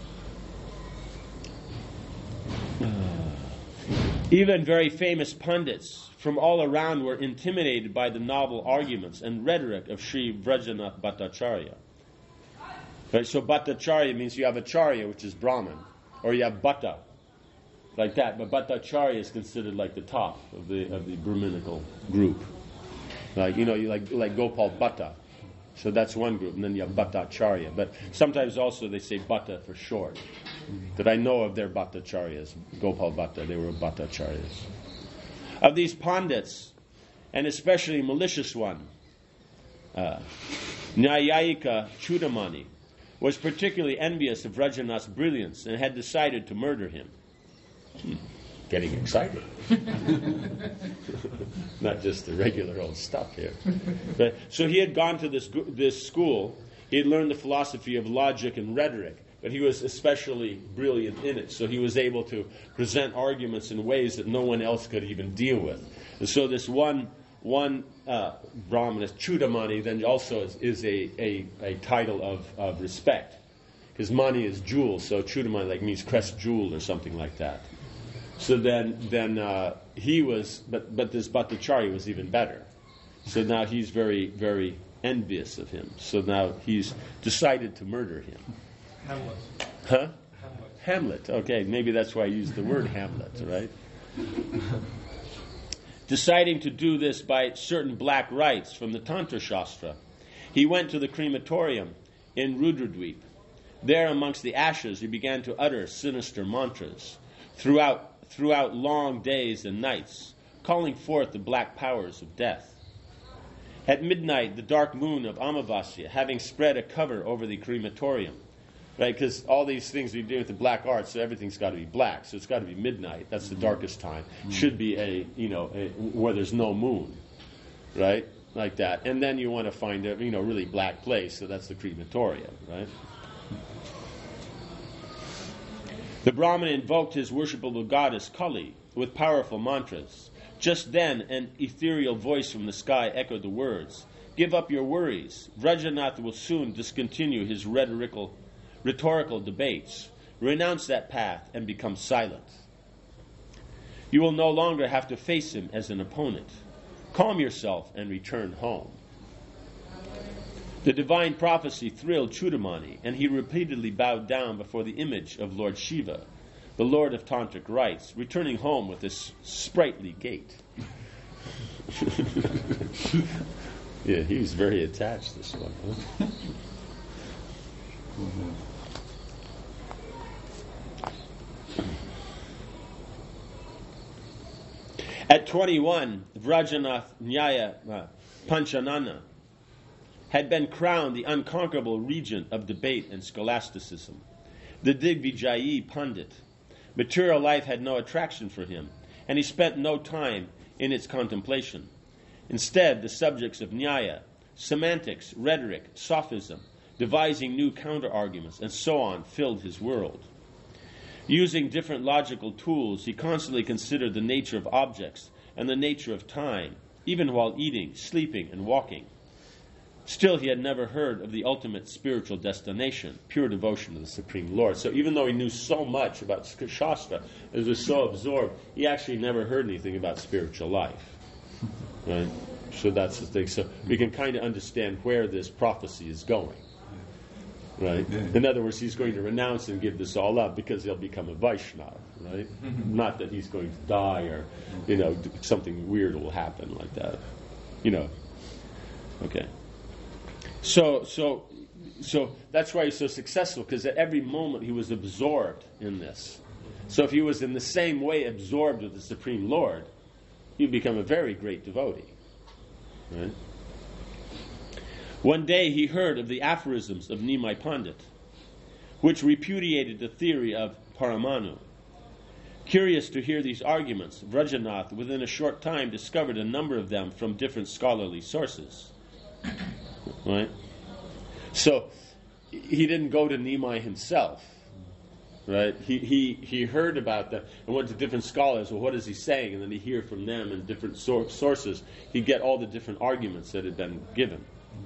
Even very famous pundits from all around were intimidated by the novel arguments and rhetoric of Sri Vrajanath Bhattacharya. Right, so Bhattacharya means you have Acharya, which is Brahman, or you have Bhatta, like that. But Bhattacharya is considered like the top of the Brahminical group. Like like Gopal Bhatta. So that's one group, and then you have Bhattacharya. But sometimes also they say Bhatta for short. That I know of their Bhattacharyas, Gopal Bhatta, they were Bhattacharyas. Of these pandits, and especially malicious one, Nyayika Chudamani, was particularly envious of Vrajanath's brilliance and had decided to murder him. Getting excited. Not just the regular old stuff here. But, so he had gone to this school. He had learned the philosophy of logic and rhetoric, but he was especially brilliant in it. So he was able to present arguments in ways that no one else could even deal with. And so this one Brahmana, Chudamani, then also is a title of respect. Because Mani is jewel, so Chudamani like means crest jewel or something like that. So then he was, but this Bhattacharya was even better. So now he's very, very envious of him. So now he's decided to murder him. Hamlet. Huh? Hamlet. Okay, maybe that's why I used the word Hamlet, right? Deciding to do this by certain black rites from the Tantra Shastra, he went to the crematorium in Rudradweep. There amongst the ashes he began to utter sinister mantras throughout long days and nights, calling forth the black powers of death. At midnight, the dark moon of Amavasya, having spread a cover over the crematorium, right? Because all these things we do with the black arts, so everything's got to be black. So it's got to be midnight. That's the darkest time. Should be where there's no moon, right? Like that. And then you want to find a really black place. So that's the crematorium, right? The Brahmin invoked his worshipable goddess Kali with powerful mantras. Just then, an ethereal voice from the sky echoed the words, "Give up your worries. Vrajanath will soon discontinue his rhetorical debates. Renounce that path and become silent. You will no longer have to face him as an opponent. Calm yourself and return home." The divine prophecy thrilled Chudamani, and he repeatedly bowed down before the image of Lord Shiva, the Lord of Tantric rites, returning home with this sprightly gait. Yeah, he was very attached, this one. Huh? At 21, Vrajanath Nyaya Panchanana had been crowned the unconquerable regent of debate and scholasticism. The Digvijayi Pandit. Material life had no attraction for him, and he spent no time in its contemplation. Instead, the subjects of Nyaya, semantics, rhetoric, sophism, devising new counter-arguments, and so on, filled his world. Using different logical tools, he constantly considered the nature of objects and the nature of time, even while eating, sleeping, and walking. Still, he had never heard of the ultimate spiritual destination, pure devotion to the Supreme Lord. So even though he knew so much about Shastra, he was so absorbed, he actually never heard anything about spiritual life. Right? So that's the thing. So we can kind of understand where this prophecy is going. Right? Yeah. In other words, he's going to renounce and give this all up because he'll become a Vaishnava, right? Not that he's going to die or, something weird will happen like that. Okay. So that's why he's so successful, because at every moment he was absorbed in this. So if he was in the same way absorbed with the Supreme Lord, he'd become a very great devotee. Right? One day he heard of the aphorisms of Nimai Pandit, which repudiated the theory of Paramanu. Curious to hear these arguments, Vrajanath within a short time discovered a number of them from different scholarly sources. Right? So he didn't go to Nimai himself. Right? He heard about them and went to different scholars. Well, what is he saying? And then he'd hear from them and different sources. He'd get all the different arguments that had been given.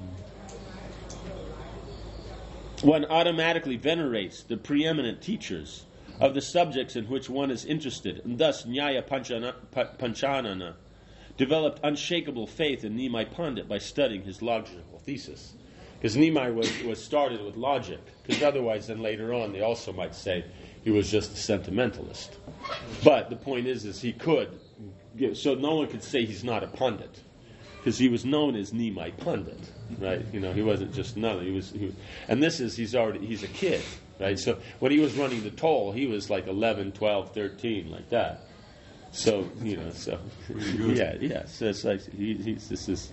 One automatically venerates the preeminent teachers of the subjects in which one is interested, and thus Nyaya Panchanana developed unshakable faith in Nimai Pandit by studying his logical thesis. Because Nimai was started with logic, because otherwise then later on they also might say he was just a sentimentalist. But the point is he could give, so no one could say he's not a Pandit, because he was known as Nimai Pandit, right? He wasn't just another. And he's a kid, right? So when he was running the toll, he was like 11, 12, 13, like that. So yeah. So it's like this is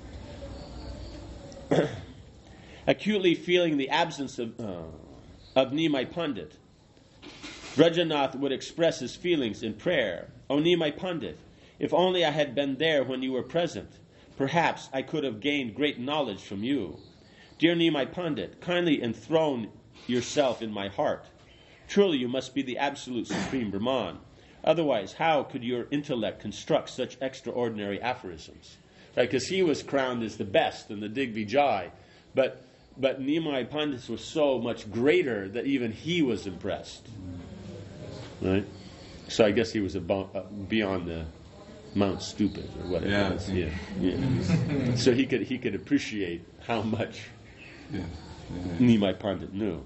acutely feeling the absence of Nimai Pandit. Vrajanath would express his feelings in prayer. "O Nimai Pandit, if only I had been there when you were present, perhaps I could have gained great knowledge from you. Dear Nimai Pandit, kindly enthrone yourself in my heart. Truly you must be the absolute supreme Brahman. Otherwise, how could your intellect construct such extraordinary aphorisms?" Right? Because he was crowned as the best in the Digvijay, but but Nimai Pandit was so much greater that even he was impressed. Right? So I guess he was beyond the Mount Stupid or whatever. Yeah. It was. Yeah. So he could appreciate how much Nimai Pandit knew.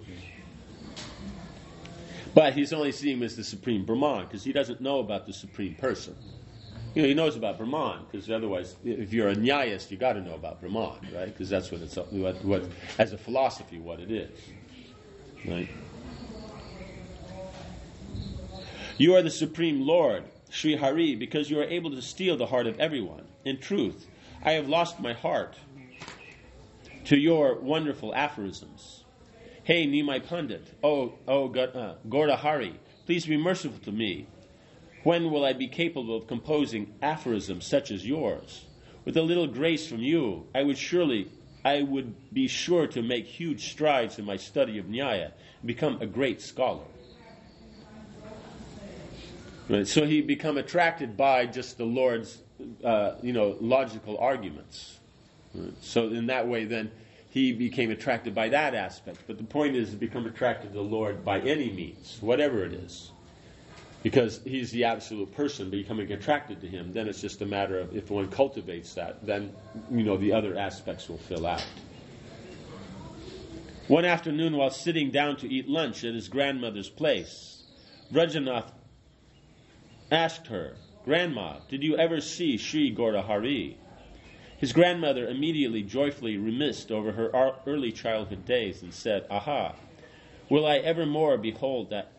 But he's only seeing him as the Supreme Brahman because he doesn't know about the Supreme Person. He knows about Brahman because otherwise, if you're a Nyayist, you got to know about Brahman, right? Because that's what it's what as a philosophy what it is, right? You are the Supreme Lord, Sri Hari, because you are able to steal the heart of everyone. In truth, I have lost my heart to your wonderful aphorisms. Hey, Nimai Pandit, Gaura Hari, please be merciful to me. When will I be capable of composing aphorisms such as yours? With a little grace from you, I would be sure to make huge strides in my study of Nyaya and become a great scholar. Right, so he become attracted by just the Lord's, logical arguments. Right, so in that way, then he became attracted by that aspect. But the point is to become attracted to the Lord by any means, whatever it is. Because he's the absolute person, becoming attracted to him, then it's just a matter of if one cultivates that, then the other aspects will fill out. One afternoon, while sitting down to eat lunch at his grandmother's place, Vrajanath asked her, "Grandma, did you ever see Sri Gaura Hari?" His grandmother immediately joyfully reminisced over her early childhood days and said, "Aha, will I ever more behold that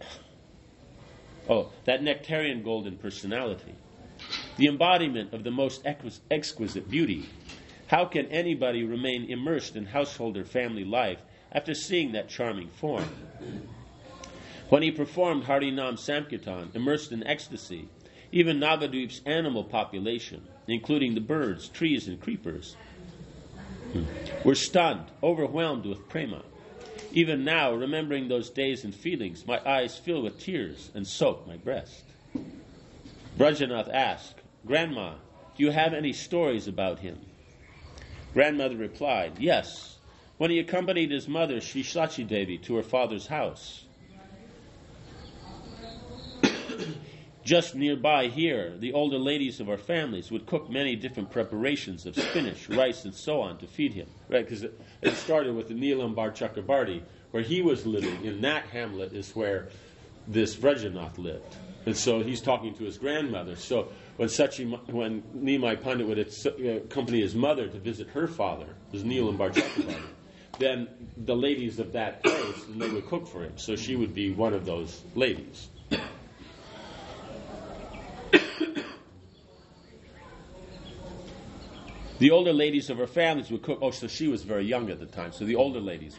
nectarian golden personality, the embodiment of the most exquisite beauty? How can anybody remain immersed in household or family life after seeing that charming form?" When he performed Harinam Sankirtan, immersed in ecstasy, even Navadvip's animal population, including the birds, trees, and creepers, were stunned, overwhelmed with prema. Even now, remembering those days and feelings, my eyes fill with tears and soak my breast. Vrajanath asked, "Grandma, do you have any stories about him?" Grandmother replied, "Yes, when he accompanied his mother, Sri Sachi Devi, to her father's house. Just nearby here, the older ladies of our families would cook many different preparations of spinach, rice, and so on to feed him." Right, because it started with the Nilambar Chakrabarti, where he was living. In that hamlet is where this Vrajanath lived. And so he's talking to his grandmother. So when Nimai Pandit would accompany his mother to visit her father, his Nilambar Chakrabarti, then the ladies of that place, they would cook for him. So she would be one of those ladies. The older ladies of her families would cook. So she was very young at the time, so the older ladies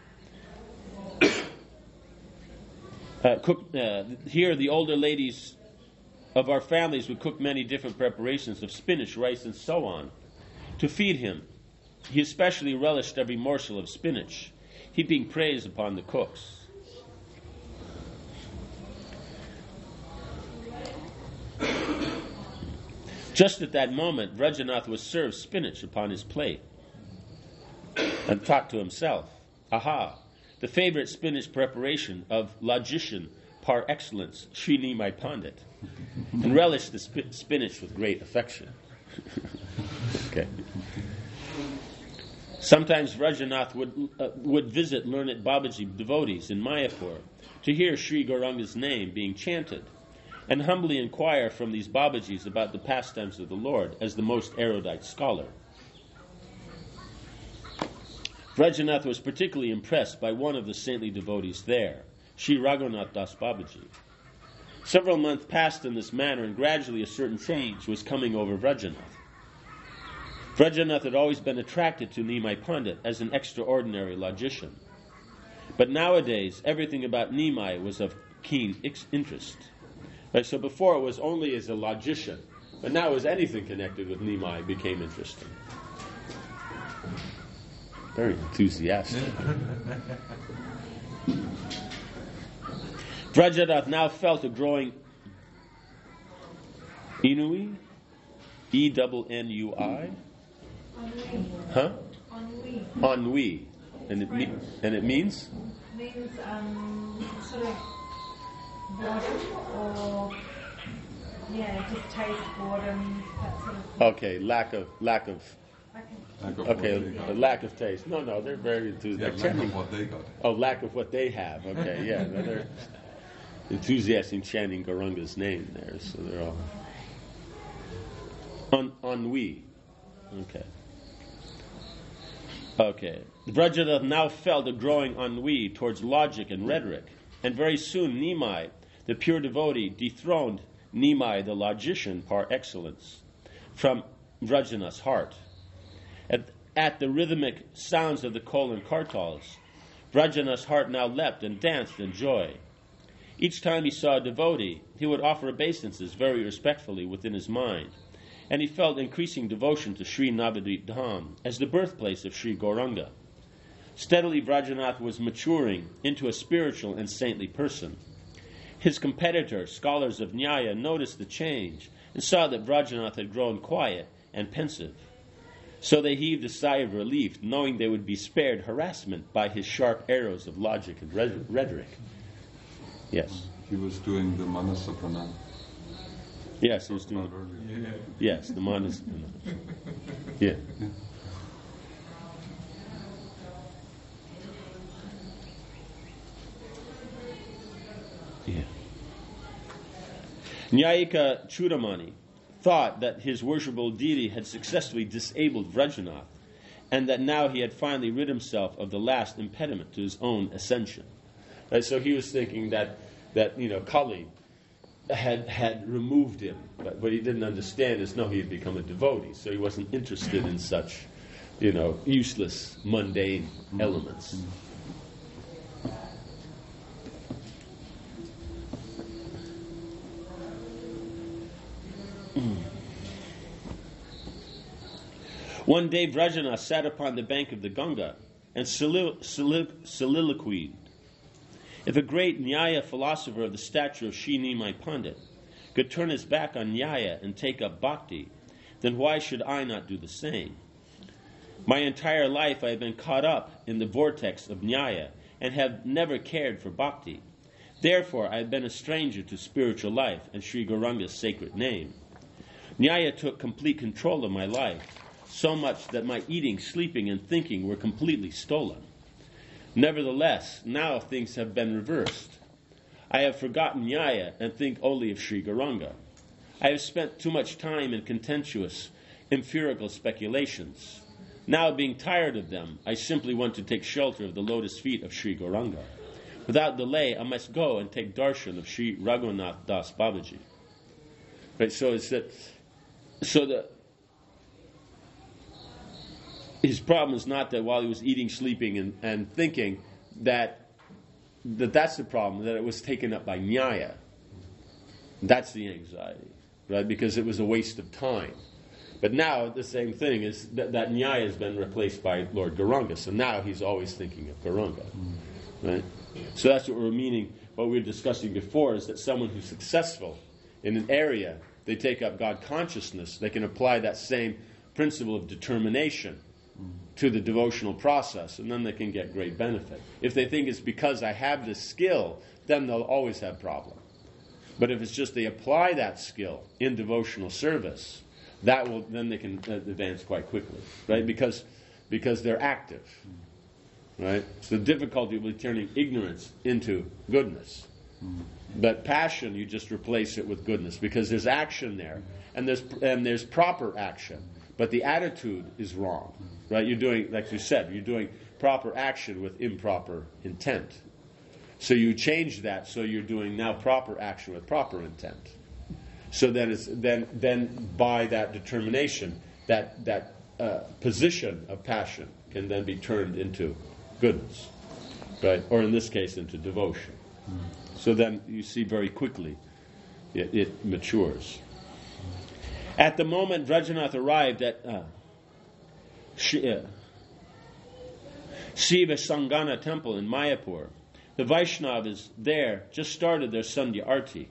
would cook. Here, the older ladies of our families would cook many different preparations of spinach, rice, and so on to feed him. He especially relished every morsel of spinach, heaping praise upon the cooks. Just at that moment, Vrajanath was served spinach upon his plate and thought to himself, "Aha, the favorite spinach preparation of logician par excellence, Sri Nimai Pandit," and relished the spinach with great affection. Okay. Sometimes Vrajanath would visit learned Babaji devotees in Mayapur to hear Sri Gauranga's name being chanted, and humbly inquire from these Babajis about the pastimes of the Lord as the most erudite scholar. Vrajanath was particularly impressed by one of the saintly devotees there, Sri Raghunath Das Babaji. Several months passed in this manner, and gradually a certain change was coming over Vrajanath. Vrajanath had always been attracted to Nimai Pandit as an extraordinary logician. But nowadays, everything about Nimai was of keen interest. Right, so before it was only as a logician, but now as anything connected with Nimai became interesting. Very enthusiastic. Vrajanath now felt a growing ennui, E-double-N-U-I? Huh? Ennui. And it French. and it means? Means sort of boredom or just taste boredom, that sort of. Okay, lack of. Okay, a lack of taste. No, they're very enthusiastic. lack of what they got. Oh, lack of what they have. Okay, yeah, no, they're enthusiastic in chanting Gauranga's name there, so they're all ennui. Okay. Vrajanath now felt a growing ennui towards logic and rhetoric, and very soon Nimai, the pure devotee, dethroned Nimai, the logician par excellence, from Vrajanath's heart. At the rhythmic sounds of the kol and kartals, Vrajanath's heart now leapt and danced in joy. Each time he saw a devotee, he would offer obeisances very respectfully within his mind, and he felt increasing devotion to Sri Navadvip Dham as the birthplace of Sri Gauranga. Steadily, Vrajanath was maturing into a spiritual and saintly person. His competitors, scholars of Nyaya, noticed the change and saw that Vrajanath had grown quiet and pensive. So they heaved a sigh of relief, knowing they would be spared harassment by his sharp arrows of logic and rhetoric. Yes. He was doing the Manasa Pranam. Yes, he was doing. Yes, the Manasa Pranam. Yeah. Yeah. Nyayika Chudamani thought that his worshipable deity had successfully disabled Vrajanath, and that now he had finally rid himself of the last impediment to his own ascension. Right, so he was thinking that Kali had removed him, but what he didn't understand is he had become a devotee, so he wasn't interested in such, useless, mundane elements. One day Vrajanath sat upon the bank of the Ganga and soliloquied. If a great Nyaya philosopher of the stature of Sri Nimai Pandit could turn his back on Nyaya and take up bhakti, then why should I not do the same? My entire life I have been caught up in the vortex of Nyaya and have never cared for bhakti. Therefore I have been a stranger to spiritual life and Sri Gauranga's sacred name. Nyaya took complete control of my life, so much that my eating, sleeping, and thinking were completely stolen. Nevertheless, now things have been reversed. I have forgotten Nyaya and think only of Sri Gauranga. I have spent too much time in contentious, empirical speculations. Now, being tired of them, I simply want to take shelter of the lotus feet of Sri Gauranga. Without delay, I must go and take darshan of Sri Raghunath Das Babaji. Right, so his problem is not that while he was eating, sleeping, and thinking that's the problem, that it was taken up by Nyaya. That's the anxiety, right? Because it was a waste of time. But now the same thing is that Nyaya has been replaced by Lord Gauranga, so now he's always thinking of Gauranga, right? So that's what we're meaning. What we were discussing before is that someone who's successful in an area, they take up God consciousness, they can apply that same principle of determination to the devotional process, and then they can get great benefit. If they think it's because I have this skill, then they'll always have problem. But if it's just they apply that skill in devotional service, then they can advance quite quickly, right? Because they're active, right? So the difficulty will be turning ignorance into goodness. But passion, you just replace it with goodness, because there's action there, and there's proper action, but the attitude is wrong, right? You're doing, like you said, you're doing proper action with improper intent. So you change that, so you're doing now proper action with proper intent. So then by that determination, that position of passion can then be turned into goodness, right? Or in this case, into devotion. So then you see very quickly it matures. At the moment Vrajanath arrived at Shiva Sangana temple in Mayapur, the Vaishnavas there just started their Sandhya Artik.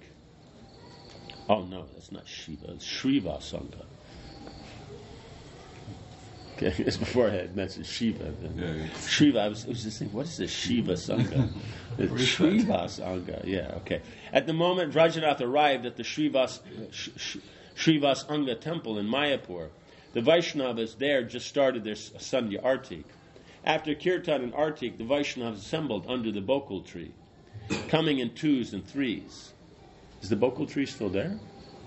Oh no, that's not Shiva, it's Shriva Sangha. Okay, it's before I had mentioned Shiva. Yeah. Shiva, I was just thinking, what is the Shiva Sangha? The Shiva Sangha, yeah, okay. At the moment Vrajanath arrived at the Shrivas Anga temple in Mayapur, the Vaishnavas there just started their Sandhya Artik. After Kirtan and Artik, the Vaishnavas assembled under the Bokul tree, coming in 2s and 3s. Is the Bokul tree still there?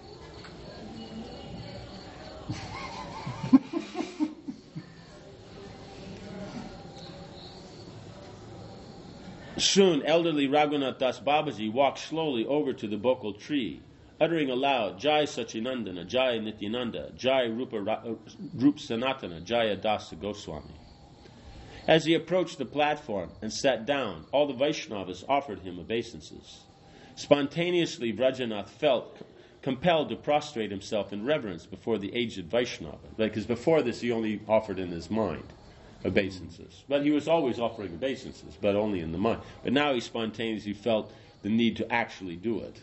Soon, elderly Raghunath Das Babaji walked slowly over to the Bokul tree, uttering aloud, Jai Sachinandana, Jai Nityananda, Jai Rup Sanatana, Jaya Dasa Goswami. As he approached the platform and sat down, all the Vaishnavas offered him obeisances. Spontaneously, Vrajanath felt compelled to prostrate himself in reverence before the aged Vaishnava. Because before this, he only offered in his mind obeisances. But he was always offering obeisances, but only in the mind. But now he spontaneously felt the need to actually do it.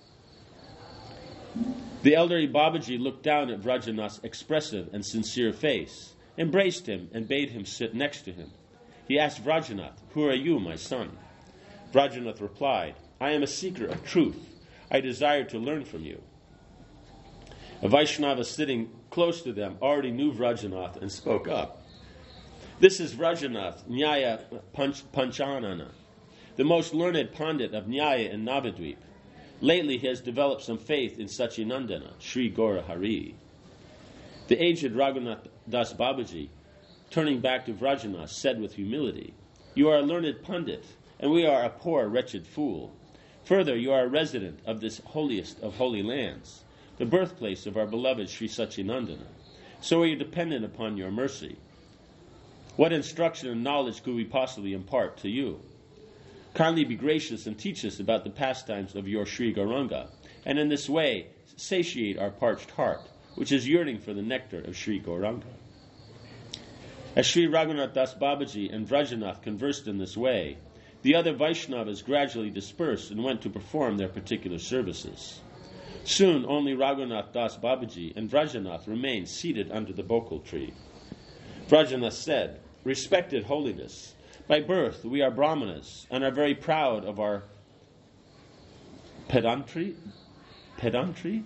The elderly Babaji looked down at Vrajanath's expressive and sincere face, embraced him, and bade him sit next to him. He asked Vrajanath, "Who are you, my son?" Vrajanath replied, "I am a seeker of truth. I desire to learn from you." A Vaishnava sitting close to them already knew Vrajanath and spoke up. "This is Vrajanath, Nyaya Panchanana, the most learned Pandit of Nyaya in Navadvip. Lately he has developed some faith in Sachinandana, Sri Gaura Hari." The aged Raghunath Das Babaji, turning back to Vrajanath, said with humility, "You are a learned Pandit, and we are a poor, wretched fool. Further, you are a resident of this holiest of holy lands, the birthplace of our beloved Sri Sachinandana. So we are dependent upon your mercy. What instruction and knowledge could we possibly impart to you? Kindly be gracious and teach us about the pastimes of your Sri Gauranga, and in this way satiate our parched heart, which is yearning for the nectar of Sri Gauranga." As Sri Raghunath Das Babaji and Vrajanath conversed in this way, the other Vaishnavas gradually dispersed and went to perform their particular services. Soon only Raghunath Das Babaji and Vrajanath remained seated under the Bokul tree. Vrajanath said, "Respected Holiness, by birth we are Brahmanas and are very proud of our pedantry? Pedantry?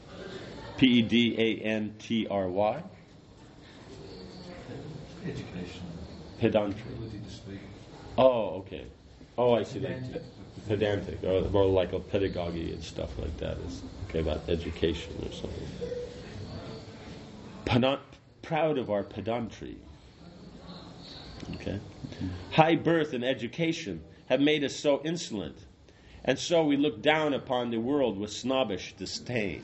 Pedantry? Education. Pedantry. Ability to speak. Oh, okay. Oh, I see. Pedantic, or more like a pedagogy and stuff like that is okay about education or something. Proud of our pedantry. Okay. High birth and education have made us so insolent, and so we look down upon the world with snobbish disdain.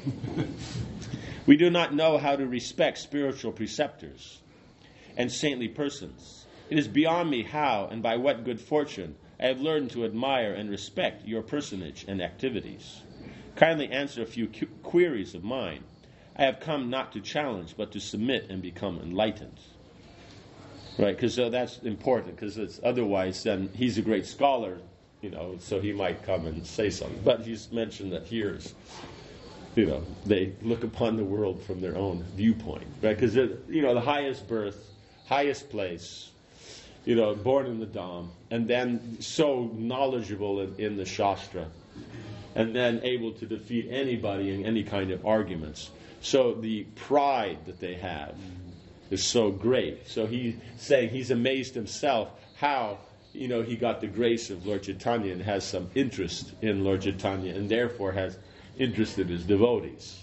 We do not know how to respect spiritual preceptors and saintly persons. It is beyond me how and by what good fortune I have learned to admire and respect your personage and activities. Kindly answer a few queries of mine. I have come not to challenge, but to submit and become enlightened." Right, because that's important, because it's otherwise then he's a great scholar, so he might come and say something. But he's mentioned that here's, they look upon the world from their own viewpoint, right? Because the highest birth, highest place, born in the Dham, and then so knowledgeable in the Shastra, and then able to defeat anybody in any kind of arguments. So the pride that they have is so great. So he's saying he's amazed himself how, he got the grace of Lord Chaitanya and has some interest in Lord Chaitanya and therefore has interest in his devotees.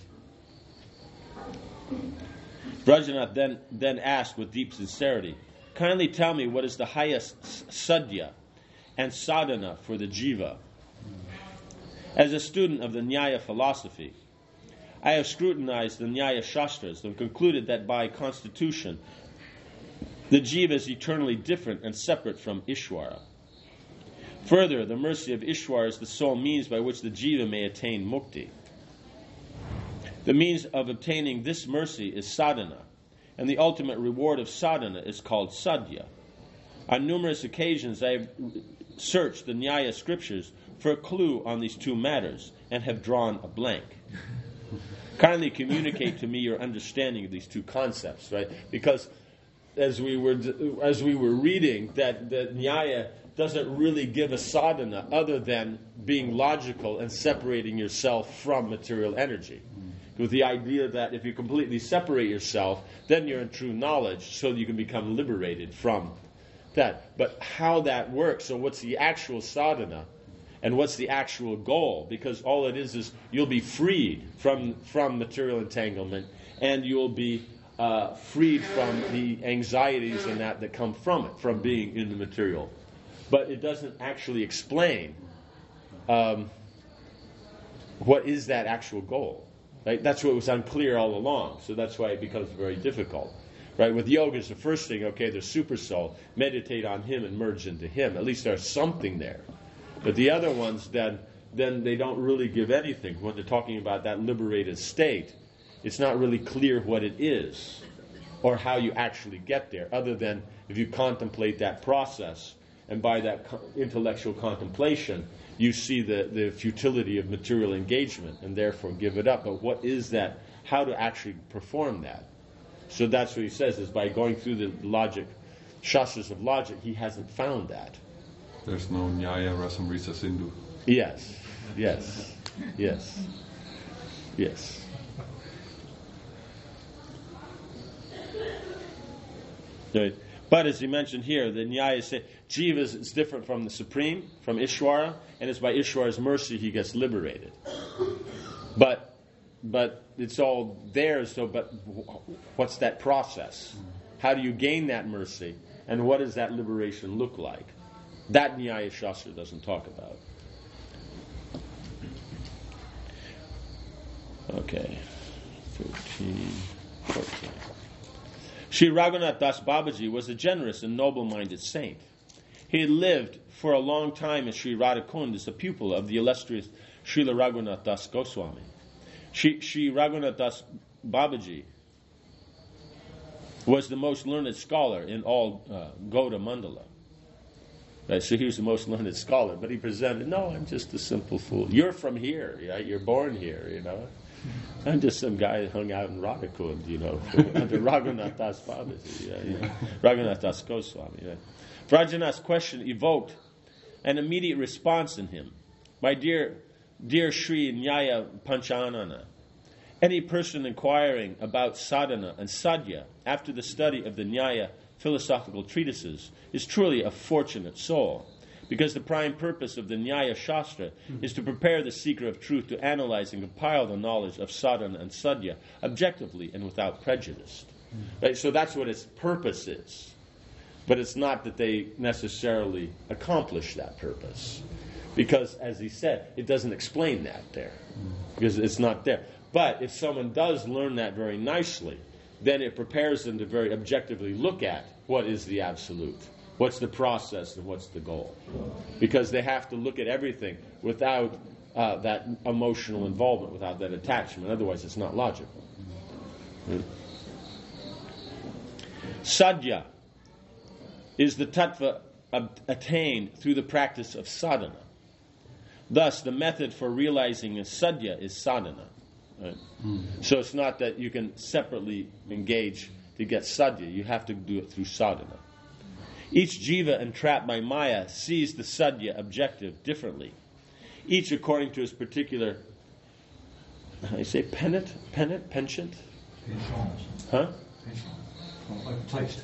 Vrajanath then asked with deep sincerity, "Kindly tell me what is the highest sadhya and sadhana for the jiva?" As a student of the Nyaya philosophy, I have scrutinized the Nyaya Shastras and concluded that by constitution, the jiva is eternally different and separate from Ishvara. Further, the mercy of Ishvara is the sole means by which the jiva may attain mukti. The means of obtaining this mercy is sadhana, and the ultimate reward of sadhana is called sadhya. On numerous occasions I have searched the Nyaya scriptures for a clue on these two matters and have drawn a blank. Kindly communicate to me your understanding of these two concepts, right? Because as we were reading, that the Nyaya doesn't really give a sadhana other than being logical and separating yourself from material energy. With the idea that if you completely separate yourself, then you're in true knowledge, so you can become liberated from that. But how that works, so what's the actual sadhana, and what's the actual goal? Because all it is you'll be freed from material entanglement, and you'll be freed from the anxieties and that come from it, from being in the material. But it doesn't actually explain what is that actual goal. Right? That's what was unclear all along. So that's why it becomes very difficult. Right? With yoga, it's the first thing, okay, there's super soul. Meditate on him and merge into him. At least there's something there. But the other ones, then they don't really give anything. When they're talking about that liberated state, it's not really clear what it is or how you actually get there, other than if you contemplate that process, and by that intellectual contemplation, you see the futility of material engagement and therefore give it up. But what is that? How to actually perform that? So that's what he says, is by going through the logic, shastras of logic, he hasn't found that. There's no Nyaya Rasamrisa Sindhu. Yes. Right. But as he mentioned here, the Nyaya say Jiva is different from the Supreme, from Ishvara, and it's by Ishvara's mercy he gets liberated. But it's all there. So, but what's that process? How do you gain that mercy, and what does that liberation look like? That Nyaya Shastra doesn't talk about. Okay, 13, 14. Sri Raghunath Das Babaji was a generous and noble-minded saint. He had lived for a long time as Sri Radhakund as a pupil of the illustrious Srila Raghunath Das Goswami. Sri Raghunath Das Babaji was the most learned scholar in all Gauda Mandala. Right, so he was the most learned scholar, but he presented, no, I'm just a simple fool. You're from here, right? You're born here, you know. I'm just some guy who hung out in Radhakund, you know, under Raghunath Das Babaji, Raghunath Das Goswami. Right? Vrajanath's question evoked an immediate response in him. My dear Sri Nyaya Panchanana, any person inquiring about sadhana and sadhya after the study of the Nyaya philosophical treatises is truly a fortunate soul, because the prime purpose of the Nyaya Shastra is to prepare the seeker of truth to analyze and compile the knowledge of sadhana and sadhya objectively and without prejudice. Right? So that's what its purpose is. But it's not that they necessarily accomplish that purpose. Because, as he said, it doesn't explain that there. Because it's not there. But if someone does learn that very nicely, then it prepares them to very objectively look at what is the absolute. What's the process and what's the goal? Because they have to look at everything without that emotional involvement, without that attachment. Otherwise, it's not logical. Sadhya is the tattva attained through the practice of sadhana. Thus, the method for realizing a sadhya is sadhana. Right? So it's not that you can separately engage to get sadhya. You have to do it through sadhana. Each jiva entrapped by Maya sees the sadhya objective differently, each according to his particular, how do you say, penchant? Huh? Taste.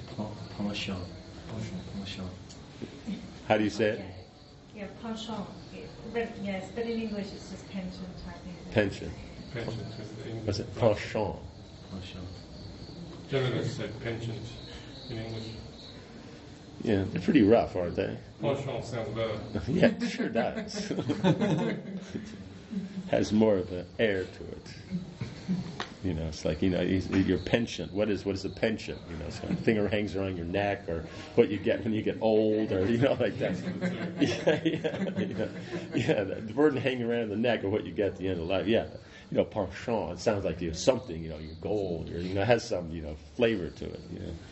How do you say it? Yeah, penchant. Yes, but in English it's just penchant, I think. Penchant. What's it? Penchant. Journalists said penchant in English. Yeah, they're pretty rough, aren't they? Penchant sounds better. Yeah, it sure does. Has more of an air to it. You know, it's like, you know, your penchant. What is a penchant? You know, some thing hangs around your neck, or what you get when you get old, or, you know, like that. Yeah, the burden hanging around the neck, or what you get at the end of life. Yeah, you know, penchant. It sounds like you have something. You know, you're gold, or, you know, has some, you know, flavor to it. You know.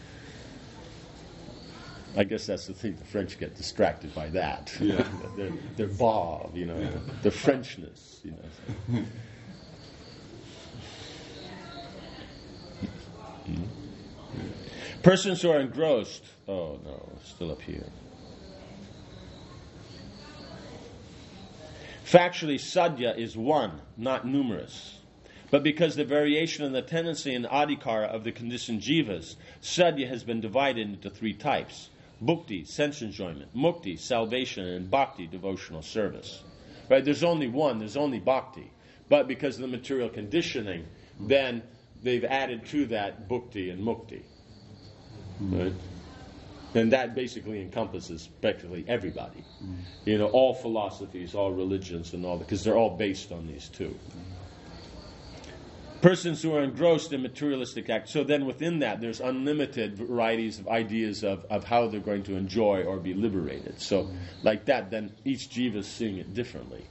I guess that's the thing. The French get distracted by that. Yeah. their bob, you know, their Frenchness, you know. Persons who are engrossed. Oh no, still up here. Factually, sadhya is one, not numerous. But because the variation in the tendency and adhikara of the conditioned jivas, sadhya has been divided into three types: bhukti, sense enjoyment; mukti, salvation; and bhakti, devotional service. Right? There's only one. There's only bhakti. But because of the material conditioning, then they've added to that bhukti and mukti. Right? And that basically encompasses practically everybody. You know, all philosophies, all religions, and all that, because they're all based on these two. Persons who are engrossed in materialistic acts. So then within that, there's unlimited varieties of ideas of how they're going to enjoy or be liberated. So like that, then each jiva is seeing it differently.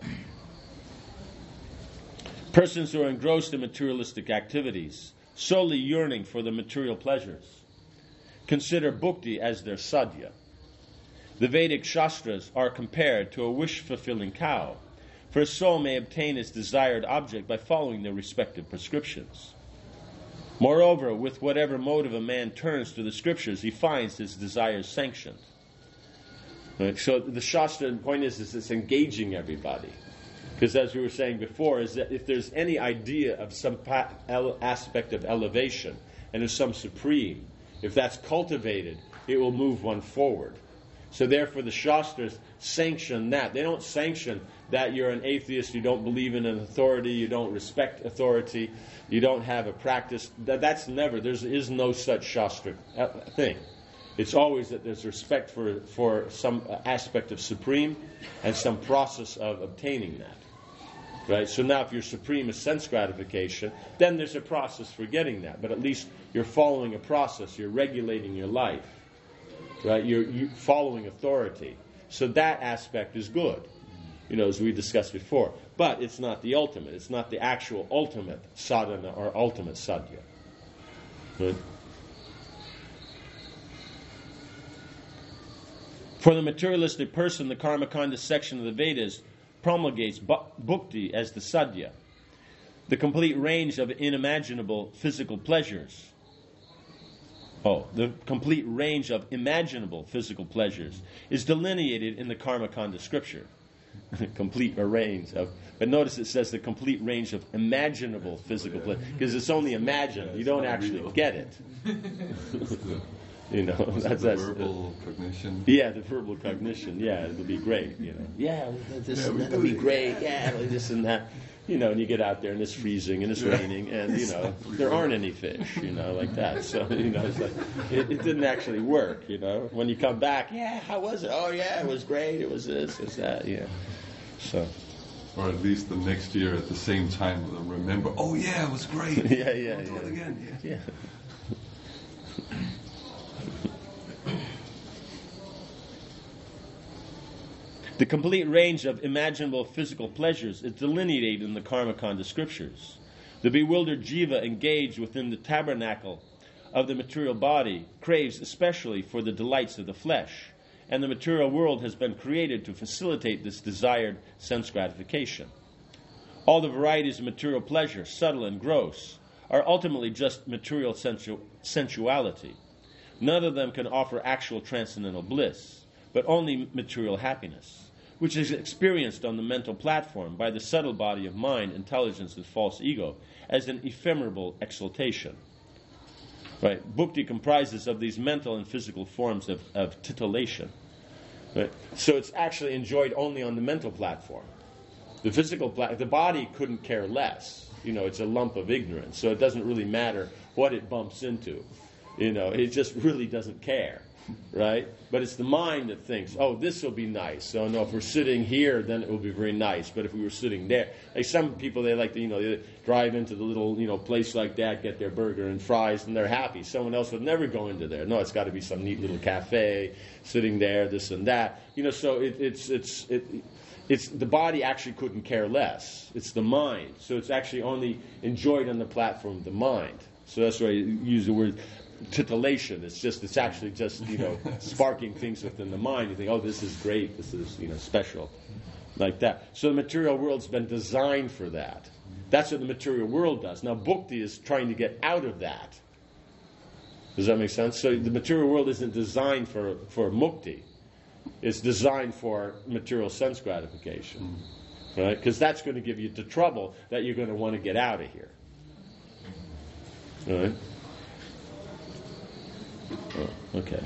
Persons who are engrossed in materialistic activities, solely yearning for the material pleasures, consider bhukti as their sadhya. The Vedic Shastras are compared to a wish-fulfilling cow, for a soul may obtain its desired object by following their respective prescriptions. Moreover, with whatever motive a man turns to the scriptures, he finds his desires sanctioned. Right? So the Shastra point is it's engaging everybody. Because as we were saying before, is that if there's any idea of some aspect of elevation, and there's some supreme, if that's cultivated, it will move one forward. So therefore the Shastras sanction that. They don't sanction that you're an atheist, you don't believe in an authority, you don't respect authority, you don't have a practice. That's never, there is no such Shastra thing. It's always that there's respect for some aspect of supreme and some process of obtaining that. Right? So now if your supreme is sense gratification, then there's a process for getting that. But at least you're following a process, you're regulating your life. Right? You're following authority. So that aspect is good, you know, as we discussed before. But it's not the ultimate. It's not the actual ultimate sadhana or ultimate sadhya. Right? For the materialistic person, the Karmakanda section of the Vedas promulgates bhukti as the sadhya, the complete range of unimaginable physical pleasures. The complete range of imaginable physical pleasures is delineated in the Karmakanda scripture. Complete range of, but notice it says the complete range of imaginable physical pleasures, because it's only imagined. You don't actually get it. You know, that's verbal cognition. Yeah, the verbal cognition. Yeah, it'll be great. You know, that'll be great. Yeah, this and that. You know, and you get out there and it's freezing and it's raining and, you know, there aren't any fish, you know, like that. So, you know, it's like, it didn't actually work, you know. When you come back, how was it? Oh, yeah, it was great. It was this, it's that, So. Or at least the next year at the same time, they'll remember, oh, yeah, it was great. Do it again. Yeah. The complete range of imaginable physical pleasures is delineated in the Karmakanda scriptures. The bewildered jiva engaged within the tabernacle of the material body craves especially for the delights of the flesh, and the material world has been created to facilitate this desired sense gratification. All the varieties of material pleasure, subtle and gross, are ultimately just material sensuality. None of them can offer actual transcendental bliss, but only material happiness, which is experienced on the mental platform by the subtle body of mind, intelligence, and false ego as an ephemeral exaltation. Right? Bhukti comprises of these mental and physical forms of titillation. Right? So it's actually enjoyed only on the mental platform. The physical the body couldn't care less. You know, it's a lump of ignorance, so it doesn't really matter what it bumps into. You know, it just really doesn't care. Right? But it's the mind that thinks, oh, this will be nice. So, no, if we're sitting here, then it will be very nice. But if we were sitting there, like some people, they like to, they drive into the little, place like that, get their burger and fries, and they're happy. Someone else would never go into there. No, it's got to be some neat little cafe, sitting there, this and that. So it's the body actually couldn't care less. It's the mind. So it's actually only enjoyed on the platform of the mind. So that's why I use the word titillation. It's actually just sparking things within the mind. You think, oh, this is great, this is special, like that. So the material world's been designed for that. That's what the material world does. Now bhukti is trying to get out of that. Does that make sense? So the material world isn't designed for mukti. It's designed for material sense gratification. Right? Because that's going to give you the trouble that you're going to want to get out of here. All right? Oh, okay.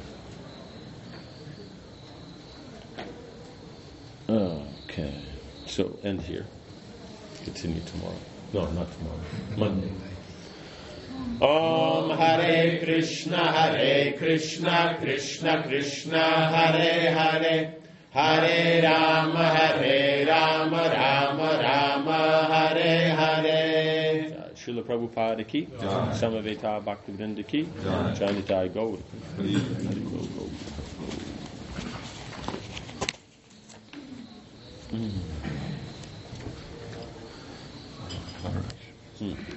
Okay. So end here. Continue tomorrow. No, not tomorrow. Monday. Om Hare Krishna, Krishna Krishna, Hare Hare, Hare Rama, Rama, Hare Hare. Srila Prabhupada ki, Samaveta Bhaktivinoda ki, Janitai Gaur. Go.